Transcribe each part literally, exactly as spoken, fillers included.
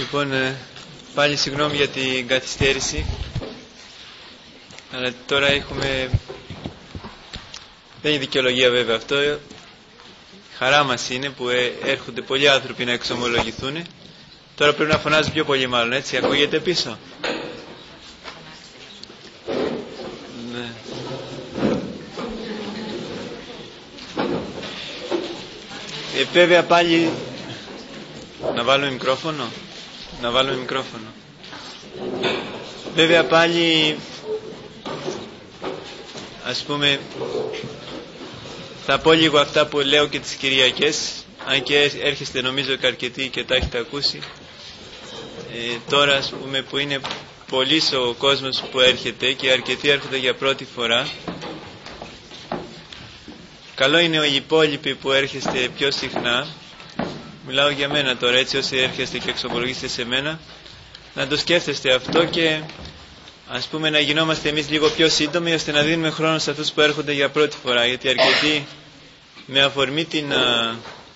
Λοιπόν, ε, πάλι συγγνώμη για την καθυστέρηση, αλλά τώρα έχουμε... Δεν είναι δικαιολογία βέβαια αυτό. Χαρά μας είναι που ε, έρχονται πολλοί άνθρωποι να εξομολογηθούν. Τώρα πρέπει να φωνάζει πιο πολύ μάλλον, έτσι, ακούγεται πίσω. Ναι. Ε, βέβαια πάλι... Να βάλουμε μικρόφωνο. Να βάλουμε μικρόφωνο. Βέβαια πάλι, ας πούμε, θα πω λίγο αυτά που λέω και τις Κυριακές, αν και έρχεστε νομίζω και αρκετοί και τα έχετε ακούσει. Ε, τώρα, ας πούμε, που είναι πολύς ο κόσμος που έρχεται και αρκετοί έρχονται για πρώτη φορά, καλό είναι οι υπόλοιποι που έρχεστε πιο συχνά, μιλάω για μένα τώρα, έτσι, όσοι έρχεστε και εξομολογήσετε σε μένα, να το σκέφτεστε αυτό και ας πούμε να γινόμαστε εμείς λίγο πιο σύντομοι, ώστε να δίνουμε χρόνο σε αυτούς που έρχονται για πρώτη φορά, γιατί αρκετοί με αφορμή την α,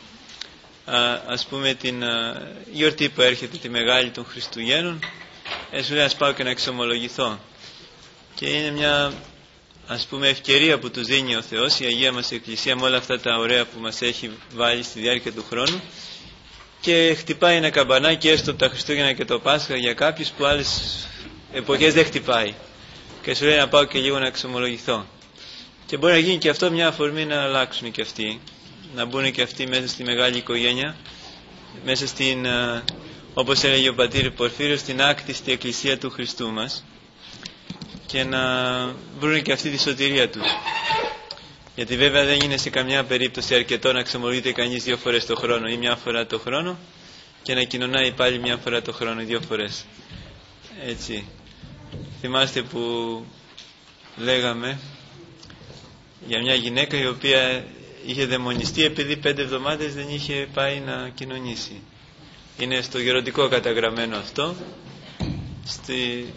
α, ας πούμε την α, γιορτή που έρχεται, τη μεγάλη των Χριστουγέννων, ε, σου λέει ας πάω και να εξομολογηθώ, και είναι μια, ας πούμε, ευκαιρία που τους δίνει ο Θεός, η Αγία μας Εκκλησία, με όλα αυτά τα ωραία που μας έχει βάλει στη διάρκεια του χρόνου, και χτυπάει ένα καμπανάκι έστω τα Χριστούγεννα και το Πάσχα για κάποιους που άλλες εποχές δεν χτυπάει, και σου λέει να πάω και λίγο να εξομολογηθώ, και μπορεί να γίνει και αυτό μια αφορμή να αλλάξουν και αυτοί, να μπουν και αυτοί μέσα στη μεγάλη οικογένεια, μέσα στην, όπως έλεγε ο πατήρ Πορφύριος, στην άκτιστη εκκλησία του Χριστού μας, και να βρουν και αυτή τη σωτηρία τους. Γιατί βέβαια δεν είναι σε καμιά περίπτωση αρκετό να εξομολογείται κανείς δύο φορές το χρόνο ή μια φορά το χρόνο και να κοινωνάει πάλι μια φορά το χρόνο ή δύο φορές. Έτσι. Θυμάστε που λέγαμε για μια γυναίκα η οποία είχε δαιμονιστεί επειδή πέντε εβδομάδες δεν είχε πάει να κοινωνήσει. Είναι στο γεροντικό καταγραμμένο αυτό, στη...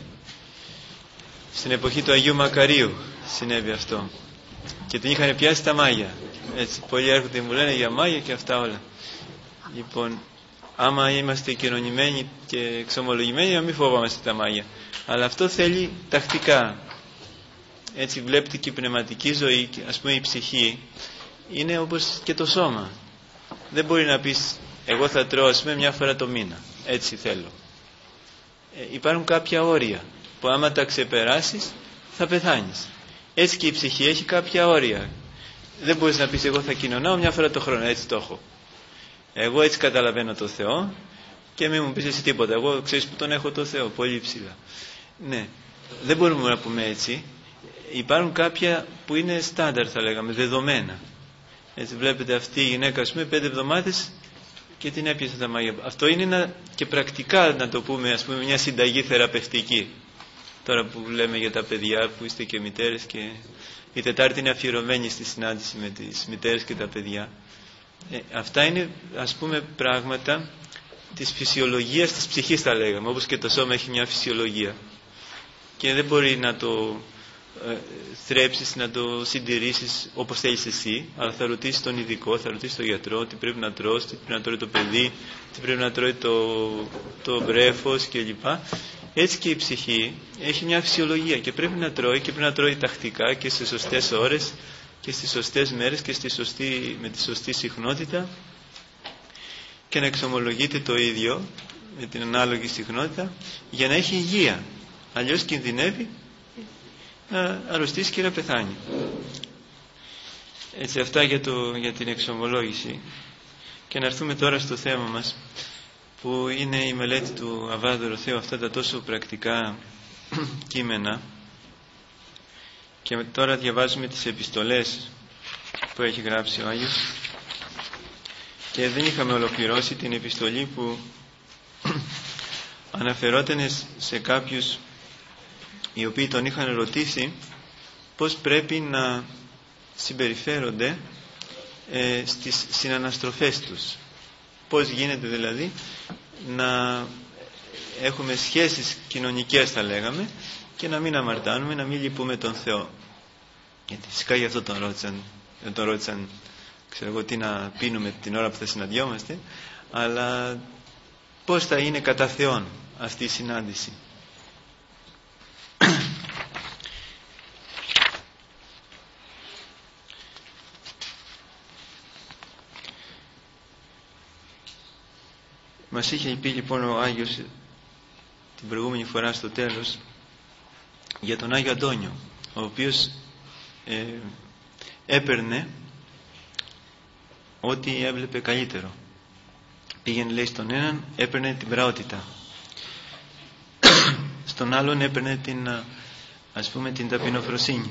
στην εποχή του Αγίου Μακαρίου συνέβη αυτό, και την είχαν πιάσει τα μάγια. Έτσι, πολλοί έρχονται μου λένε για μάγια και αυτά όλα. Λοιπόν, άμα είμαστε κοινωνημένοι και εξομολογημένοι, να μην φοβάμαστε τα μάγια, αλλά αυτό θέλει τακτικά. Έτσι βλέπετε και η πνευματική ζωή, ας πούμε η ψυχή, είναι όπως και το σώμα. Δεν μπορεί να πεις εγώ θα τρώω, ας πούμε, μια φορά το μήνα, έτσι θέλω. Ε, υπάρχουν κάποια όρια που άμα τα ξεπεράσεις θα πεθάνεις. Έτσι και η ψυχή έχει κάποια όρια. Δεν μπορείς να πεις εγώ θα κοινωνάω μια φορά το χρόνο, έτσι το έχω. Εγώ έτσι καταλαβαίνω το Θεό και μην μου πεις εσύ τίποτα. Εγώ ξέρεις που τον έχω το Θεό, πολύ ψηλά. Ναι, δεν μπορούμε να πούμε έτσι. Υπάρχουν κάποια που είναι στάνταρ, θα λέγαμε, δεδομένα. Έτσι βλέπετε αυτή η γυναίκα, ας πούμε, πέντε εβδομάδες και την έπιασε τα μάγια. Αυτό είναι ένα, και πρακτικά να το πούμε, ας πούμε, μια συνταγή θεραπευτική. Τώρα που λέμε για τα παιδιά που είστε και μητέρες, και η Τετάρτη είναι αφιερωμένη στη συνάντηση με τις μητέρες και τα παιδιά. Ε, αυτά είναι, ας πούμε, πράγματα της φυσιολογίας της ψυχής, θα λέγαμε, όπως και το σώμα έχει μια φυσιολογία και δεν μπορεί να το ε, θρέψεις, να το συντηρήσεις όπως θέλεις εσύ, αλλά θα ρωτήσεις τον ειδικό, θα ρωτήσεις τον γιατρό τι πρέπει να τρως, τι πρέπει να τρώει το παιδί, τι πρέπει να τρώει το, το βρέφος κλπ. Έτσι και η ψυχή έχει μια φυσιολογία και πρέπει να τρώει, και πρέπει να τρώει τακτικά και σε σωστές ώρες και στις σωστές μέρες και στη σωστή, με τη σωστή συχνότητα, και να εξομολογείται το ίδιο με την ανάλογη συχνότητα για να έχει υγεία. Αλλιώς κινδυνεύει να αρρωστήσει και να πεθάνει. Έτσι, αυτά για, το, για την εξομολόγηση. Και να έρθουμε τώρα στο θέμα μας, που είναι η μελέτη του Αββά Δωροθέου, αυτά τα τόσο πρακτικά κείμενα. Και τώρα διαβάζουμε τις επιστολές που έχει γράψει ο Άγιος, και δεν είχαμε ολοκληρώσει την επιστολή που αναφερόταν σε κάποιους οι οποίοι τον είχαν ρωτήσει πώς πρέπει να συμπεριφέρονται ε, στις συναναστροφές τους, πώς γίνεται δηλαδή να έχουμε σχέσεις κοινωνικές, θα λέγαμε, και να μην αμαρτάνουμε, να μην λυπούμε τον Θεό. Γιατί φυσικά γι' αυτό τον ρώτησαν, δεν τον ρώτησαν ξέρω εγώ τι να πίνουμε την ώρα που θα συναντιόμαστε, αλλά πώς θα είναι κατά Θεόν αυτή η συνάντηση. Μας είχε πει λοιπόν ο Άγιος την προηγούμενη φορά στο τέλος για τον Άγιο Αντώνιο, ο οποίος ε, έπαιρνε ό,τι έβλεπε καλύτερο. Πήγαινε, λέει, στον έναν έπαιρνε την πραότητα, στον άλλον έπαιρνε την, ας πούμε, την ταπεινοφροσύνη,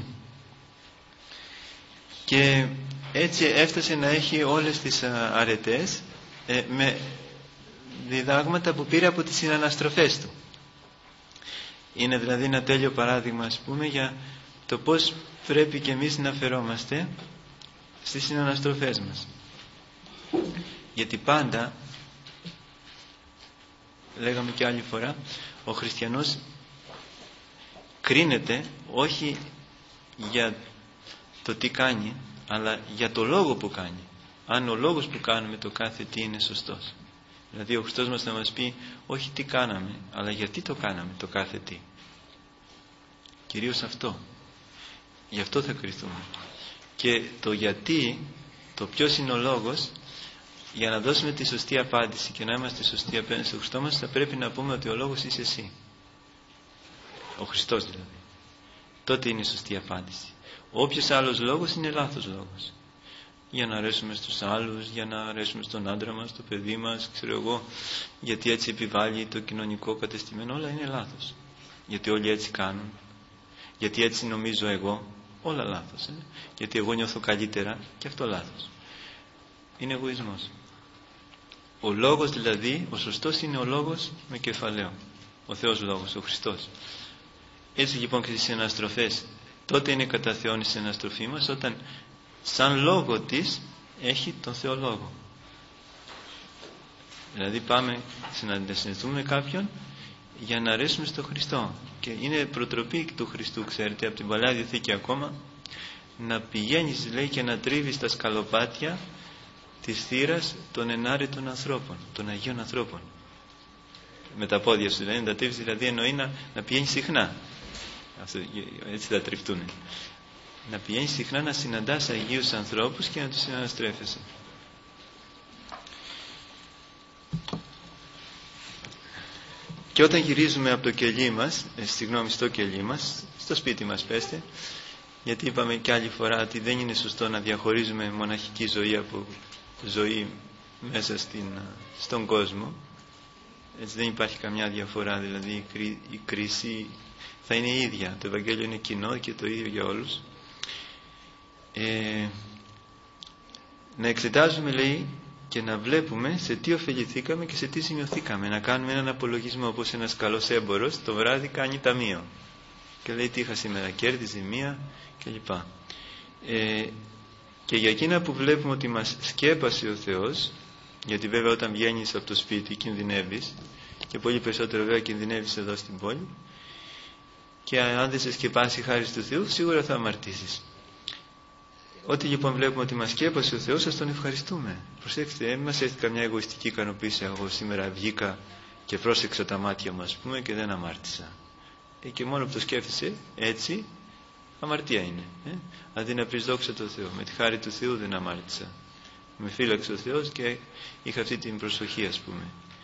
και έτσι έφτασε να έχει όλες τις αρετές ε, με διδάγματα που πήρε από τις συναναστροφές του. Είναι δηλαδή ένα τέλειο παράδειγμα, ας πούμε, για το πώς πρέπει και εμείς να φερόμαστε στις συναναστροφές μας. Γιατί πάντα, λέγαμε και άλλη φορά, ο χριστιανός κρίνεται όχι για το τι κάνει, αλλά για το λόγο που κάνει. Αν ο λόγος που κάνουμε το κάθε τι είναι σωστός. Δηλαδή ο Χριστός μας θα μας πει όχι τι κάναμε, αλλά γιατί το κάναμε το κάθε τι. Κυρίως αυτό. Γι' αυτό θα κριθούμε. Και το γιατί, το ποιος είναι ο λόγος, για να δώσουμε τη σωστή απάντηση και να είμαστε σωστοί απέναντι στον Χριστό μας, θα πρέπει να πούμε ότι ο λόγος είσαι εσύ. Ο Χριστός δηλαδή. Τότε είναι η σωστή απάντηση. Όποιος άλλος λόγος είναι λάθος λόγος. Για να αρέσουμε στους άλλους, για να αρέσουμε στον άντρα μας, στο παιδί μας, ξέρω εγώ, γιατί έτσι επιβάλλει το κοινωνικό κατεστημένο, όλα είναι λάθος. Γιατί όλοι έτσι κάνουν, γιατί έτσι νομίζω εγώ, όλα λάθος. Ε? Γιατί εγώ νιώθω καλύτερα, και αυτό λάθος. Είναι εγωισμός. Ο λόγος δηλαδή, ο σωστός είναι ο λόγος με κεφαλαίο. Ο Θεός λόγος, ο Χριστός. Έτσι λοιπόν και στις συναστροφές, τότε είναι κατά Θεόν η συναστροφή μας, όταν σαν λόγο της έχει τον Θεό λόγο. Δηλαδή πάμε να συναντηθούμε με κάποιον για να αρέσουμε στον Χριστό, και είναι προτροπή του Χριστού, ξέρετε, από την Παλαιά Διαθήκη ακόμα, να πηγαίνεις, λέει, και να τρίβεις τα σκαλοπάτια της θύρας των ενάρετων ανθρώπων, των Αγίων ανθρώπων, με τα πόδια σου, δηλαδή να τα τρίβεις, δηλαδή εννοεί να, να πηγαίνεις συχνά. Αυτό, έτσι θα τριφτούν. Να πηγαίνεις συχνά να συναντάς Αγίους ανθρώπους και να τους συναναστρέφεσαι. Και όταν γυρίζουμε από το κελί μας, ε, συγγνώμη, στο κελί μας, στο σπίτι μας πέστε, γιατί είπαμε και άλλη φορά ότι δεν είναι σωστό να διαχωρίζουμε μοναχική ζωή από ζωή μέσα στην, στον κόσμο. Έτσι δεν υπάρχει καμιά διαφορά, δηλαδή η, κρί, η κρίση θα είναι η ίδια. Το Ευαγγέλιο είναι κοινό και το ίδιο για όλους. Ε, να εξετάζουμε, λέει, και να βλέπουμε σε τι ωφεληθήκαμε και σε τι ζημιωθήκαμε. Να κάνουμε έναν απολογισμό, όπως ένας καλός έμπορος το βράδυ κάνει ταμείο και λέει τι είχα σήμερα, κέρδη, ζημία κλπ. Ε, και για εκείνα που βλέπουμε ότι μας σκέπασε ο Θεός, γιατί βέβαια όταν βγαίνεις από το σπίτι κινδυνεύεις, και πολύ περισσότερο βέβαια κινδυνεύεις εδώ στην πόλη, και αν δεν σε σκεπάσει χάρη του Θεού, σίγουρα θα αμαρτήσεις. Ό,τι λοιπόν βλέπουμε ότι μας σκέπασε ο Θεός, ας τον ευχαριστούμε. Προσέξτε, δεν μας έρθει καμιά εγωιστική ικανοποίηση. Εγώ σήμερα βγήκα και πρόσεξα τα μάτια μου, ας πούμε, και δεν αμάρτησα. Ε, και μόνο που το σκέφτεσαι έτσι, αμαρτία είναι. Ε? Αντί να πεις δόξα τω Θεώ, με τη χάρη του Θεού δεν αμάρτησα. Με φύλαξε ο Θεός και είχα αυτή την προσοχή, ας πούμε.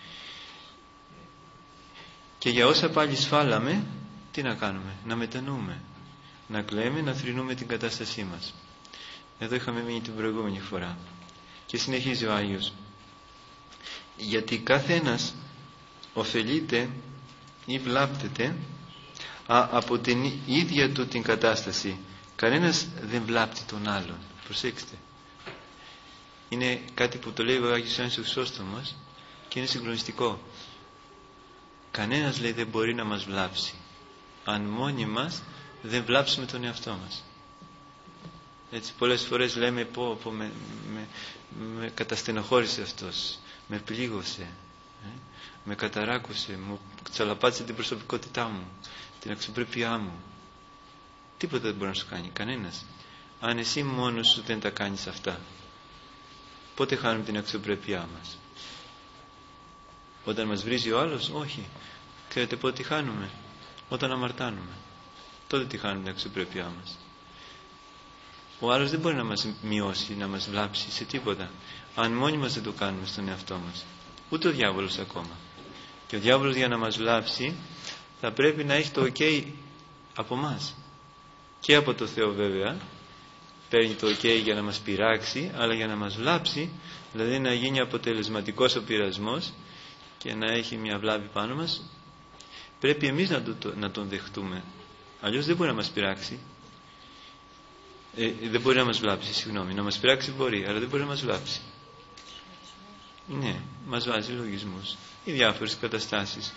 Και για όσα πάλι σφάλαμε, τι να κάνουμε? Να μετανοούμε, να κλαίμε, να θρηνούμε την κατάστασή μας. Εδώ είχαμε μείνει την προηγούμενη φορά. Και συνεχίζει ο Άγιος. Γιατί κάθε ένας ωφελείται ή βλάπτεται α, από την ίδια του την κατάσταση. Κανένας δεν βλάπτει τον άλλον. Προσέξτε. Είναι κάτι που το λέει ο Άγιος Ιωάννης ο Χρυσόστομος και είναι συγκλονιστικό. Κανένας, λέει, δεν μπορεί να μας βλάψει αν μόνοι μας δεν βλάψουμε τον εαυτό μας. Έτσι πολλές φορές λέμε πω, πω με, με, με καταστενοχώρησε αυτός, με πλήγωσε, ε, με καταράκωσε, μου τσαλαπάτησε την προσωπικότητά μου, την αξιοπρέπειά μου. Τίποτα δεν μπορεί να σου κάνει, κανένας. Αν εσύ μόνος σου δεν τα κάνεις αυτά, πότε χάνουμε την αξιοπρέπειά μας? Όταν μας βρίζει ο άλλος, όχι. Ξέρετε πότε τη χάνουμε? Όταν αμαρτάνουμε. Τότε τη χάνουμε την αξιοπρέπειά μας. Ο άλλος δεν μπορεί να μας μειώσει, να μας βλάψει σε τίποτα, αν μόνοι μας δεν το κάνουμε στον εαυτό μας. Ούτε ο διάβολος ακόμα. Και ο διάβολος για να μας βλάψει θα πρέπει να έχει το ok από μας. Και από το Θεό βέβαια. Παίρνει το ok για να μας πειράξει, αλλά για να μας βλάψει, δηλαδή να γίνει αποτελεσματικός ο πειρασμός και να έχει μια βλάβη πάνω μας, πρέπει εμείς να, το, να τον δεχτούμε. Αλλιώς δεν μπορεί να μας πειράξει. Ε, δεν μπορεί να μας βλάψει, συγγνώμη. Να μας πειράξει μπορεί, αλλά δεν μπορεί να μας βλάψει. Ναι, μας βάζει λογισμούς ή διάφορες καταστάσεις.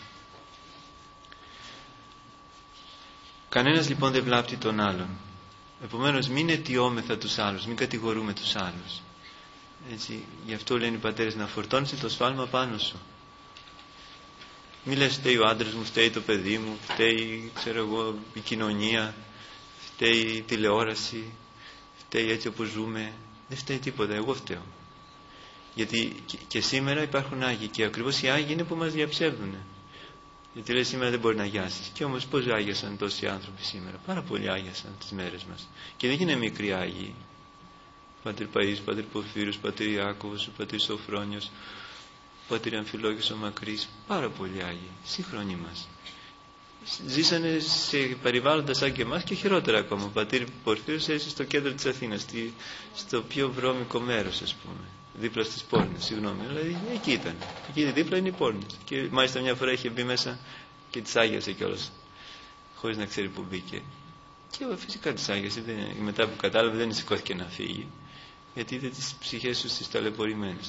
Κανένας λοιπόν δεν βλάπτει τον άλλον. Επομένως μην αιτιόμεθα τους άλλους, μην κατηγορούμε τους άλλους. Έτσι, γι' αυτό λένε οι πατέρες, να φορτώνεις το σφάλμα πάνω σου. Μην λες φταίει ο άντρας μου, φταίει το παιδί μου, φταίει ξέρω εγώ, η κοινωνία, φταίει η τηλεόραση, φταίει έτσι όπως ζούμε. Δεν φταίει τίποτα, εγώ φταίω. Γιατί και, και σήμερα υπάρχουν Άγιοι και ακριβώς οι Άγιοι είναι που μας διαψεύδουν. Γιατί λέει σήμερα δεν μπορεί να αγιάσεις. Και όμως πώς άγιασαν τόσοι άνθρωποι σήμερα? Πάρα πολλοί άγιασαν τις μέρες μας. Και δεν είναι μικροί Άγιοι. Πατήρ Παΐσιος, Πατήρ Πορφύριος, Πατήρ Ιάκωβος, Πατήρ Σοφρόνιος, Πατήρ Αμφιλόγιος ο Μακρύς. Πάρα πολλοί Άγιοι, σύγχρονοι μας. Ζήσανε σε περιβάλλοντα σαν και εμάς και χειρότερα ακόμα. Ο Πατήρ Πορφύριος έζησε στο κέντρο της Αθήνας, στη, στο πιο βρώμικο μέρος, ας πούμε. Δίπλα στις Πόρνες, συγγνώμη, δηλαδή εκεί ήταν. Εκεί δίπλα είναι οι Πόρνες. Και μάλιστα μια φορά είχε μπει μέσα και τις άγιασε κιόλας, χωρίς να ξέρει που μπήκε. Και φυσικά τις άγιασε. Δεν, μετά που κατάλαβε δεν σηκώθηκε να φύγει, γιατί είδε τις ψυχές τους τις ταλαιπωρημένες.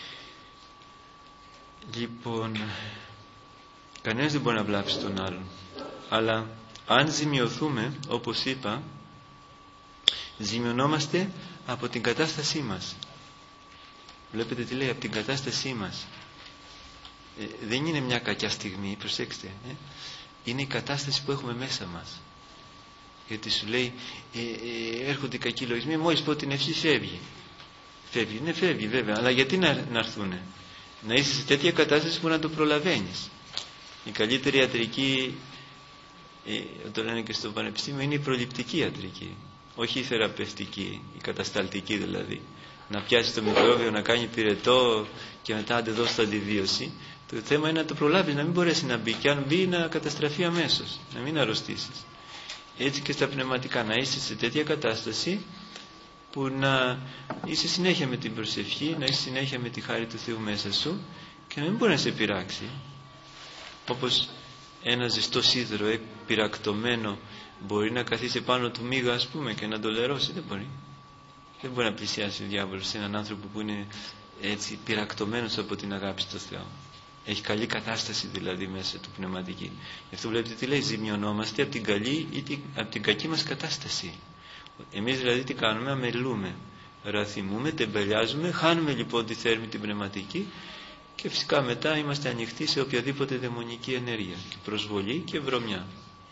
Λοιπόν, κανένας δεν μπορεί να βλάψει τον άλλον. Αλλά αν ζημιωθούμε, όπως είπα, ζημιωνόμαστε από την κατάστασή μας. Βλέπετε τι λέει, από την κατάστασή μας. Ε, δεν είναι μια κακιά στιγμή, προσέξτε. Ε. Είναι η κατάσταση που έχουμε μέσα μας. Γιατί σου λέει, ε, ε, έρχονται οι κακοί λογισμοί, μόλις πω την ευχή φεύγει. Φεύγει, ναι φεύγει βέβαια, αλλά γιατί να, να έρθουνε? Να είσαι σε τέτοια κατάσταση που να το προλαβαίνεις. Η καλύτερη ιατρική, ε, το λένε και στο πανεπιστήμιο, είναι η προληπτική ιατρική. Όχι η θεραπευτική, η κατασταλτική δηλαδή. Να πιάσει το μικρόβιο, να κάνει πυρετό και μετά να δώσει το αντιβίωση. Το θέμα είναι να το προλάβεις, να μην μπορέσει να μπει, και αν μπει να καταστραφεί αμέσως, να μην αρρωστήσεις. Έτσι και στα πνευματικά, να είσαι σε τέτοια κατάσταση που να είσαι συνέχεια με την προσευχή, να είσαι συνέχεια με τη χάρη του Θεού μέσα σου και να μην μπορεί να σε πειράξει. Όπως ένα ζεστό σίδερο πυρακτωμένο μπορεί να καθίσει πάνω του μύγα, ας πούμε, και να το λερώσει? Δεν μπορεί. Δεν μπορεί να πλησιάσει ο διάβολος σε έναν άνθρωπο που είναι έτσι πυρακτωμένος από την αγάπη στο Θεό. Έχει καλή κατάσταση δηλαδή μέσα του πνευματική. Γι' αυτό βλέπετε τι λέει, ζημιωνόμαστε από την καλή ή την, από την κακή μας κατάσταση. Εμείς δηλαδή τι κάνουμε? Αμελούμε, ραθυμούμε, τεμπελιάζουμε, χάνουμε λοιπόν τη θέρμη την πνευματική και φυσικά μετά είμαστε ανοιχτοί σε οποιαδήποτε δαιμονική ενέργεια, και προσβολή και βρωμιά.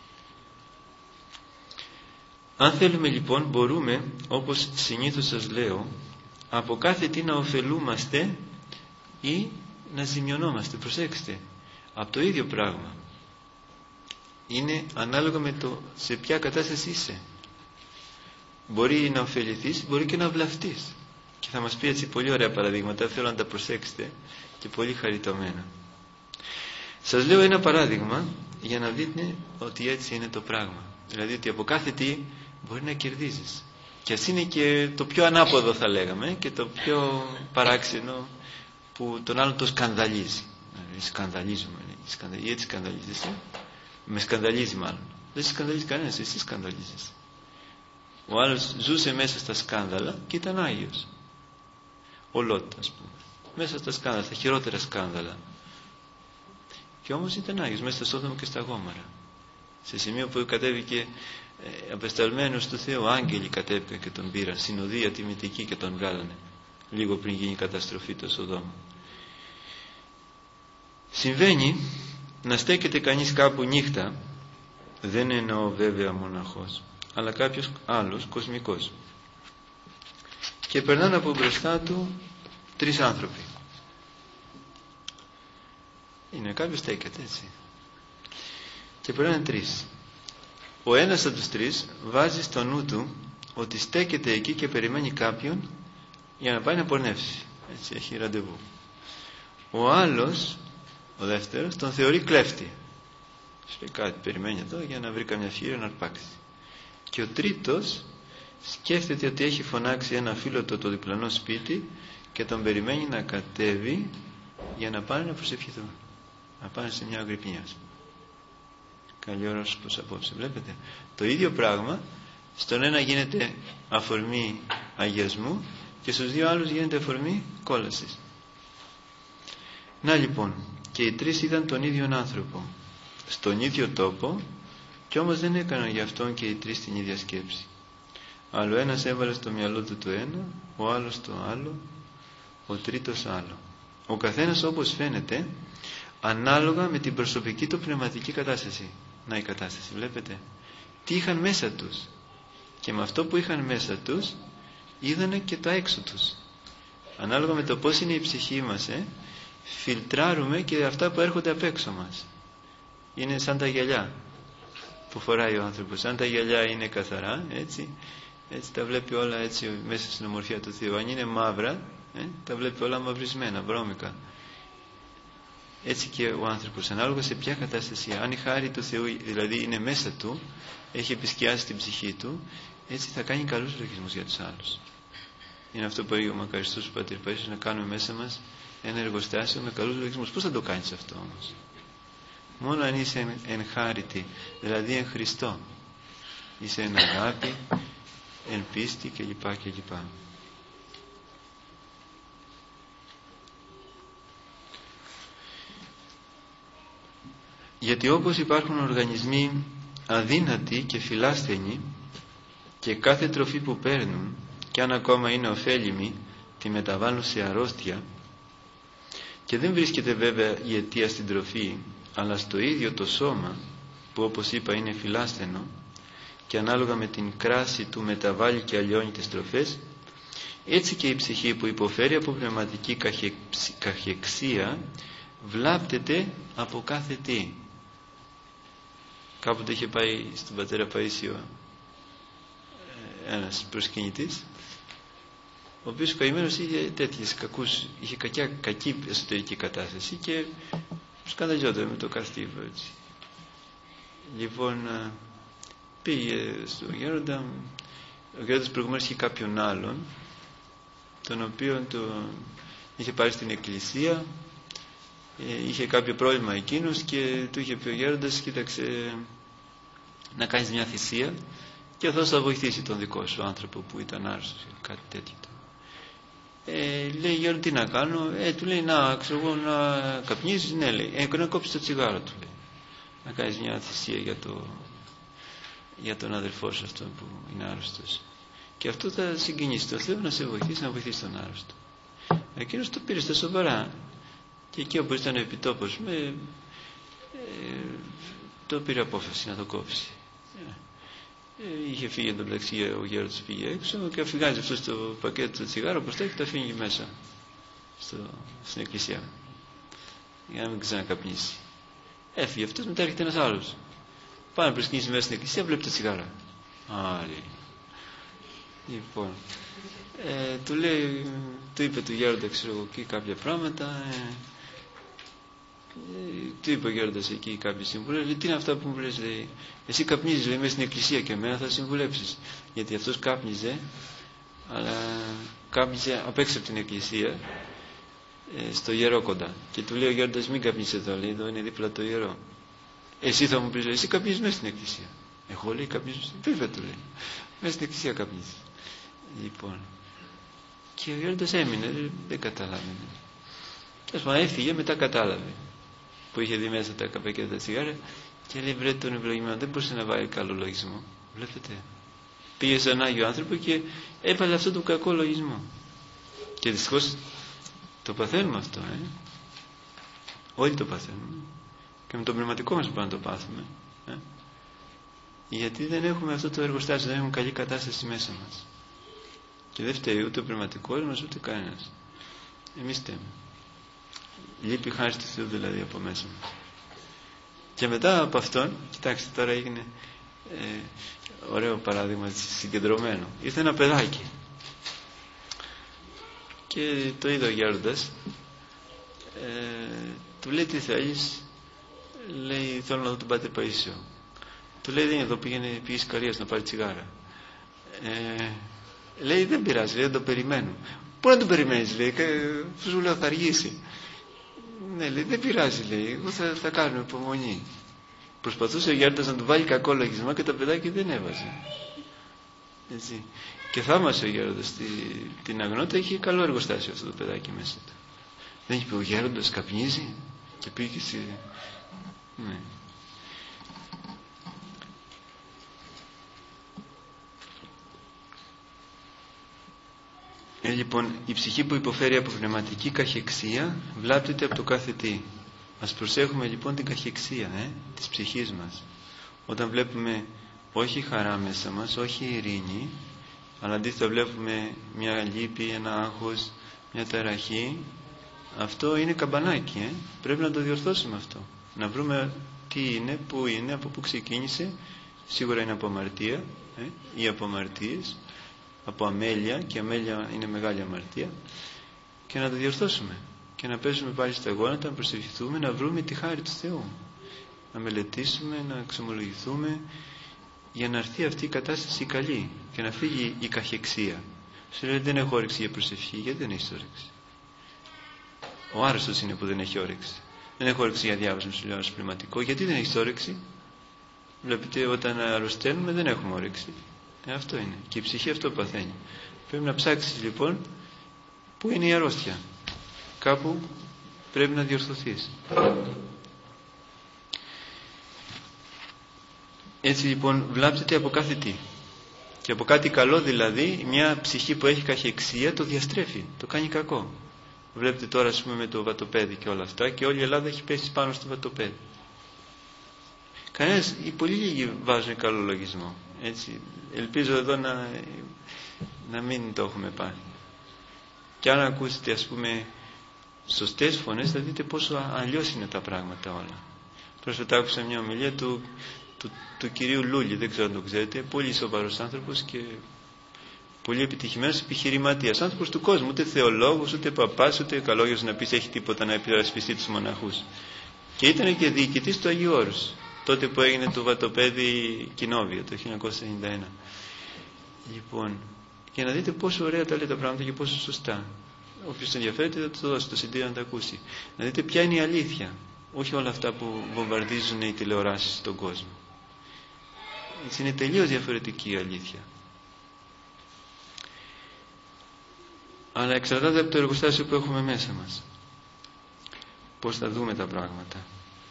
Αν θέλουμε λοιπόν μπορούμε, όπως συνήθως σας λέω, από κάθε τι να ωφελούμαστε ή να ζημιωνόμαστε. Προσέξτε, από το ίδιο πράγμα. Είναι ανάλογα με το σε ποια κατάσταση είσαι. Μπορεί να ωφεληθείς, μπορεί και να βλαφτείς. Και θα μας πει έτσι πολύ ωραία παραδείγματα, θέλω να τα προσέξετε και πολύ χαριτωμένα. Σας λέω ένα παράδειγμα για να δείτε ότι έτσι είναι το πράγμα. Δηλαδή ότι από κάθε τι μπορεί να κερδίζεις. Και ας είναι και το πιο ανάποδο θα λέγαμε και το πιο παράξενο που τον άλλον το σκανδαλίζει. Σκανδαλίζουμε. Σκανδαλίζει, έτσι σκανδαλίζεσαι. Με σκανδαλίζει μάλλον. Δεν σε σκανδαλίζει κανένας, εσύ σκανδαλίζεσαι. Ο άλλος ζούσε μέσα στα σκάνδαλα και ήταν Άγιος. Ο Λότ, ας πούμε. Μέσα στα σκάνδαλα, στα χειρότερα σκάνδαλα. Και όμως ήταν Άγιος, μέσα στα Σόδομα και στα Γόμορα. Σε σημείο που κατέβηκε ε, απεσταλμένος του Θεού, άγγελοι κατέβηκαν και τον πήραν, συνοδεία τιμητική και τον βγάλανε, λίγο πριν γίνει η καταστροφή του Σοδόμα. Συμβαίνει να στέκεται κανείς κάπου νύχτα, δεν εννοώ βέβαια μοναχός, αλλά κάποιος άλλος, κοσμικός, και περνάνε από μπροστά του τρεις άνθρωποι. Είναι, κάποιος στέκεται έτσι. Και μπορεί να είναι τρεις. Ο ένας από τους τρεις βάζει στο νου του ότι στέκεται εκεί και περιμένει κάποιον για να πάει να πορνεύσει. Έτσι, έχει ραντεβού. Ο άλλος, ο δεύτερος, τον θεωρεί κλέφτη. Σου λέει κάτι, περιμένει εδώ για να βρει καμιά φύρα να αρπάξει. Και ο τρίτος σκέφτεται ότι έχει φωνάξει ένα φίλο του το διπλανό σπίτι και τον περιμένει να κατέβει για να πάνε να προσευχηθούν, να πάνε σε μια αγρυπνιά. Καλή ώρα πως απόψε. Βλέπετε, το ίδιο πράγμα στον ένα γίνεται αφορμή αγιασμού και στους δύο άλλους γίνεται αφορμή κόλασης. Να λοιπόν, και οι τρεις είδαν τον ίδιο άνθρωπο στον ίδιο τόπο, και όμως δεν έκαναν γι' αυτόν και οι τρεις την ίδια σκέψη. Αλλά ο ένας έβαλε στο μυαλό του το ένα, ο άλλος το άλλο, ο τρίτος άλλο. Ο καθένας, όπως φαίνεται, ανάλογα με την προσωπική του πνευματική κατάσταση. Να η κατάσταση, βλέπετε, τι είχαν μέσα τους, και με αυτό που είχαν μέσα τους είδανε και το έξω τους. Ανάλογα με το πώς είναι η ψυχή μας, ε, φιλτράρουμε και αυτά που έρχονται απ' έξω μας. Είναι σαν τα γυαλιά που φοράει ο άνθρωπος. Σαν τα γυαλιά είναι καθαρά, έτσι, έτσι τα βλέπει όλα έτσι μέσα στην ομορφιά του Θεού. Αν είναι μαύρα, ε, τα βλέπει όλα μαυρισμένα, βρώμικα. Έτσι και ο άνθρωπος, ανάλογα σε ποια κατάσταση, αν η χάρη του Θεού δηλαδή είναι μέσα του, έχει επισκιάσει την ψυχή του, έτσι θα κάνει καλούς λογισμούς για τους άλλους. Είναι αυτό που είπε ο μακαριστός ο Πατήρ Παΐσιος, να κάνουμε μέσα μας ένα εργοστάσιο με καλούς λογισμούς. Πώς θα το κάνεις αυτό όμως? Μόνο αν είσαι εν, εν χάριτη, δηλαδή εν Χριστώ, είσαι εν αγάπη, εν πίστη κλπ. κλπ. Γιατί όπως υπάρχουν οργανισμοί αδύνατοι και φιλάσθενοι, και κάθε τροφή που παίρνουν, και αν ακόμα είναι ωφέλιμη, τη μεταβάλλουν σε αρρώστια, και δεν βρίσκεται βέβαια η αιτία στην τροφή, αλλά στο ίδιο το σώμα, που όπως είπα είναι φιλάσθενο και ανάλογα με την κράση του μεταβάλλει και αλλοιώνει τις τροφές, έτσι και η ψυχή που υποφέρει από πνευματική καχεξία βλάπτεται από κάθε τι. Κάποτε είχε πάει στον πατέρα Παΐσιο ένας προσκυνητής, ο οποίος καημένος είχε τέτοιες κακούς, είχε κακιά, κακή εσωτερική κατάσταση και σκανδαλιόταν με το καστίβο, έτσι. Λοιπόν, πήγε στον γέροντα. Ο γέροντας προηγουμένως είχε κάποιον άλλον, τον οποίο το είχε πάρει στην εκκλησία, είχε κάποιο πρόβλημα εκείνος και του είχε πει ο γέροντας, κοίταξε να κάνεις μια θυσία και αυτός θα βοηθήσει τον δικό σου άνθρωπο που ήταν άρρωστος, κάτι τέτοιο. Ε, λέει, γέροντα, τι να κάνω? Ε, του λέει, να, ξέρω εγώ, να καπνίζεις? Ναι, λέει. Ε, να κόψεις το τσιγάρο, του λέει. Να κάνεις μια θυσία για, το, για τον αδελφό σου αυτό που είναι άρρωστος. Και αυτό θα συγκινήσει το Θεό να σε βοηθήσει, να βοηθήσει τον άρρωστο. Εκείνος το πήρε στα σοβαρά. Και εκεί όπου ήταν επιτόπος με, ε, το πήρε απόφαση να το κόψει. Ε, είχε φύγει εν τω μεταξύ, ο γέροντας πήγε έξω και αφηγάζει αυτό στο πακέτο το τσιγάρο, όπως τα έχει, τα αφήνει μέσα στο, στην εκκλησία για να μην ξανακαπνίσει. Έφυγε αυτός, μετά έρχεται ένας άλλος, πάει να προσκυνήσει μέσα στην εκκλησία, βλέπει τα τσιγάρα. Άλλη. Λοιπόν, ε, του λέει, του είπε του γέροντα, ξέρω εγώ, εκεί κάποια πράγματα, ε, ε, του είπε ο γέροντας εκεί κάποιες συμβουλές. Λέει, τι είναι αυτά που μου λες? Λέει, εσύ καπνίζεις, λέει, μέσα στην εκκλησία και εμένα θα συμβουλέψεις. Γιατί αυτός κάπνιζε, αλλά κάπνιζε απ' έξω από την εκκλησία, ε, στο Ιερόκοντα. Και του λέει ο γέροντας, μην καπνίσεις εδώ, λέει, εδώ είναι δίπλα το ιερό. Εσύ θα μου πεις, εσύ καπνίζεις μέσα στην εκκλησία. Εγώ, λέει, καπνίζω στην πίφα, του λέει. Μέσα στην εκκλησία καπνίζεις. Λοιπόν, και ο γέροντας έμεινε, δεν καταλάβαινε. Τέλος πάντων, έφυγε, μετά κατάλαβε που είχε δει μέσα τα καπακέτα τα τσιγάρα και λέει, βρε τον ευλογημένο, δεν μπορούσε να βάλει καλό λογισμό. Βλέπετε, πήγε σε έναν Άγιο άνθρωπο και έβαλε αυτό το κακό λογισμό. Και δυστυχώς το παθαίνουμε αυτό, ε? Όλοι το παθαίνουμε. Και με το πνευματικό μας πρέπει να το πάθουμε, ε? Γιατί δεν έχουμε αυτό το εργοστάσιο, δεν έχουμε καλή κατάσταση μέσα μας. Και δεν φταίει ούτε ο πνευματικός μας ούτε κανένας. Εμείς φταίμε. Λείπει χάρη του Θεού δηλαδή από μέσα μας. Και μετά από αυτόν, κοιτάξτε τώρα έγινε ε, ωραίο παράδειγμα συγκεντρωμένο. Ήρθε ένα παιδάκι και το είδε ο γέροντας, ε, του λέει τι θέλεις, λέει θέλω να δω τον Πάτερ Παΐσιο. Του λέει δεν είναι εδώ, πήγαινε πήγε Ικαρίας να πάρει τσιγάρα. Ε, λέει δεν πειράζει, λέει, δεν το περιμένω. Πού να τον περιμένεις, λέει, σου λέω θα αργήσει. Ναι, λέει, δεν πειράζει, λέει, εγώ θα, θα κάνω υπομονή. Προσπαθούσε ο γέροντας να του βάλει κακό λογισμό και το παιδάκι δεν έβαζε. Έτσι. Και θαύμασε ο γέροντας τη, την αγνότητα, είχε καλό εργοστάσιο αυτό το παιδάκι μέσα του. Δεν είπε ο γέροντας καπνίζει και πήγε στη... Ναι. Ε, λοιπόν, η ψυχή που υποφέρει από πνευματική καχεξία βλάπτεται από το κάθε τι. Ας προσέχουμε λοιπόν την καχεξία ε, της ψυχής μας. Όταν βλέπουμε όχι χαρά μέσα μας, όχι ειρήνη, αλλά αντίθετα βλέπουμε μια λύπη, ένα άγχος, μια ταραχή, αυτό είναι καμπανάκι. Ε. Πρέπει να το διορθώσουμε αυτό. Να βρούμε τι είναι, πού είναι, από πού ξεκίνησε. Σίγουρα είναι από αμαρτία ε, ή από αμαρτίες, από αμέλεια, και αμέλεια είναι μεγάλη αμαρτία, και να το διορθώσουμε και να πέσουμε πάλι στα γόνατα, να προσευχηθούμε, να βρούμε τη χάρη του Θεού, να μελετήσουμε, να εξομολογηθούμε, για να έρθει αυτή η κατάσταση καλή και να φύγει η καχεξία. Σου λέει δεν έχω όρεξη για προσευχή. Γιατί δεν έχεις όρεξη? Ο άρρωστος είναι που δεν έχει όρεξη. Δεν έχω όρεξη για διάβασμα, σου λέω, πνευματικό. Γιατί δεν έχεις όρεξη? Βλέπετε, όταν αρρωσταίνουμε δεν έχουμε όρεξη. Ε, αυτό είναι. Και η ψυχή αυτό παθαίνει. Πρέπει να ψάξεις λοιπόν πού είναι η αρρώστια. Κάπου πρέπει να διορθωθείς. Έτσι λοιπόν βλάπτεται από κάθε τι. Και από κάτι καλό δηλαδή, μια ψυχή που έχει καχεξία το διαστρέφει, το κάνει κακό. Βλέπετε τώρα ας πούμε με το βατοπέδι και όλα αυτά, και όλη η Ελλάδα έχει πέσει πάνω στο βατοπέδι. Κανένας, οι πολύ λίγοι βάζουν καλό λογισμό. Έτσι. Ελπίζω εδώ να, να μην το έχουμε πάρει. Και αν ακούσετε ας πούμε σωστές φωνές, θα δείτε πόσο αλλιώς είναι τα πράγματα όλα. Πρόσφατα άκουσα μια ομιλία του, του, του κυρίου Λούλη, δεν ξέρω αν το ξέρετε, πολύ σοβαρός άνθρωπος και πολύ επιτυχημένος επιχειρηματίας, άνθρωπος του κόσμου, ούτε θεολόγος, ούτε παπάς, ούτε καλόγιος να πεις έχει τίποτα να υπερασπιστεί τους μοναχούς. Και ήταν και διοικητής του Αγίου Όρους, τότε που έγινε το βατοπέδι Κοινόβιο το χίλια εννιακόσια ενενήντα ένα. Λοιπόν, για να δείτε πόσο ωραία τα λέει τα πράγματα και πόσο σωστά. Όποιος ενδιαφέρεται θα το δώσει το σι ντι να τα ακούσει. Να δείτε ποια είναι η αλήθεια, όχι όλα αυτά που βομβαρδίζουν οι τηλεοράσεις στον κόσμο. Έτσι είναι τελείως διαφορετική η αλήθεια. Αλλά εξαρτάται από το εργοστάσιο που έχουμε μέσα μας. Πώς θα δούμε τα πράγματα.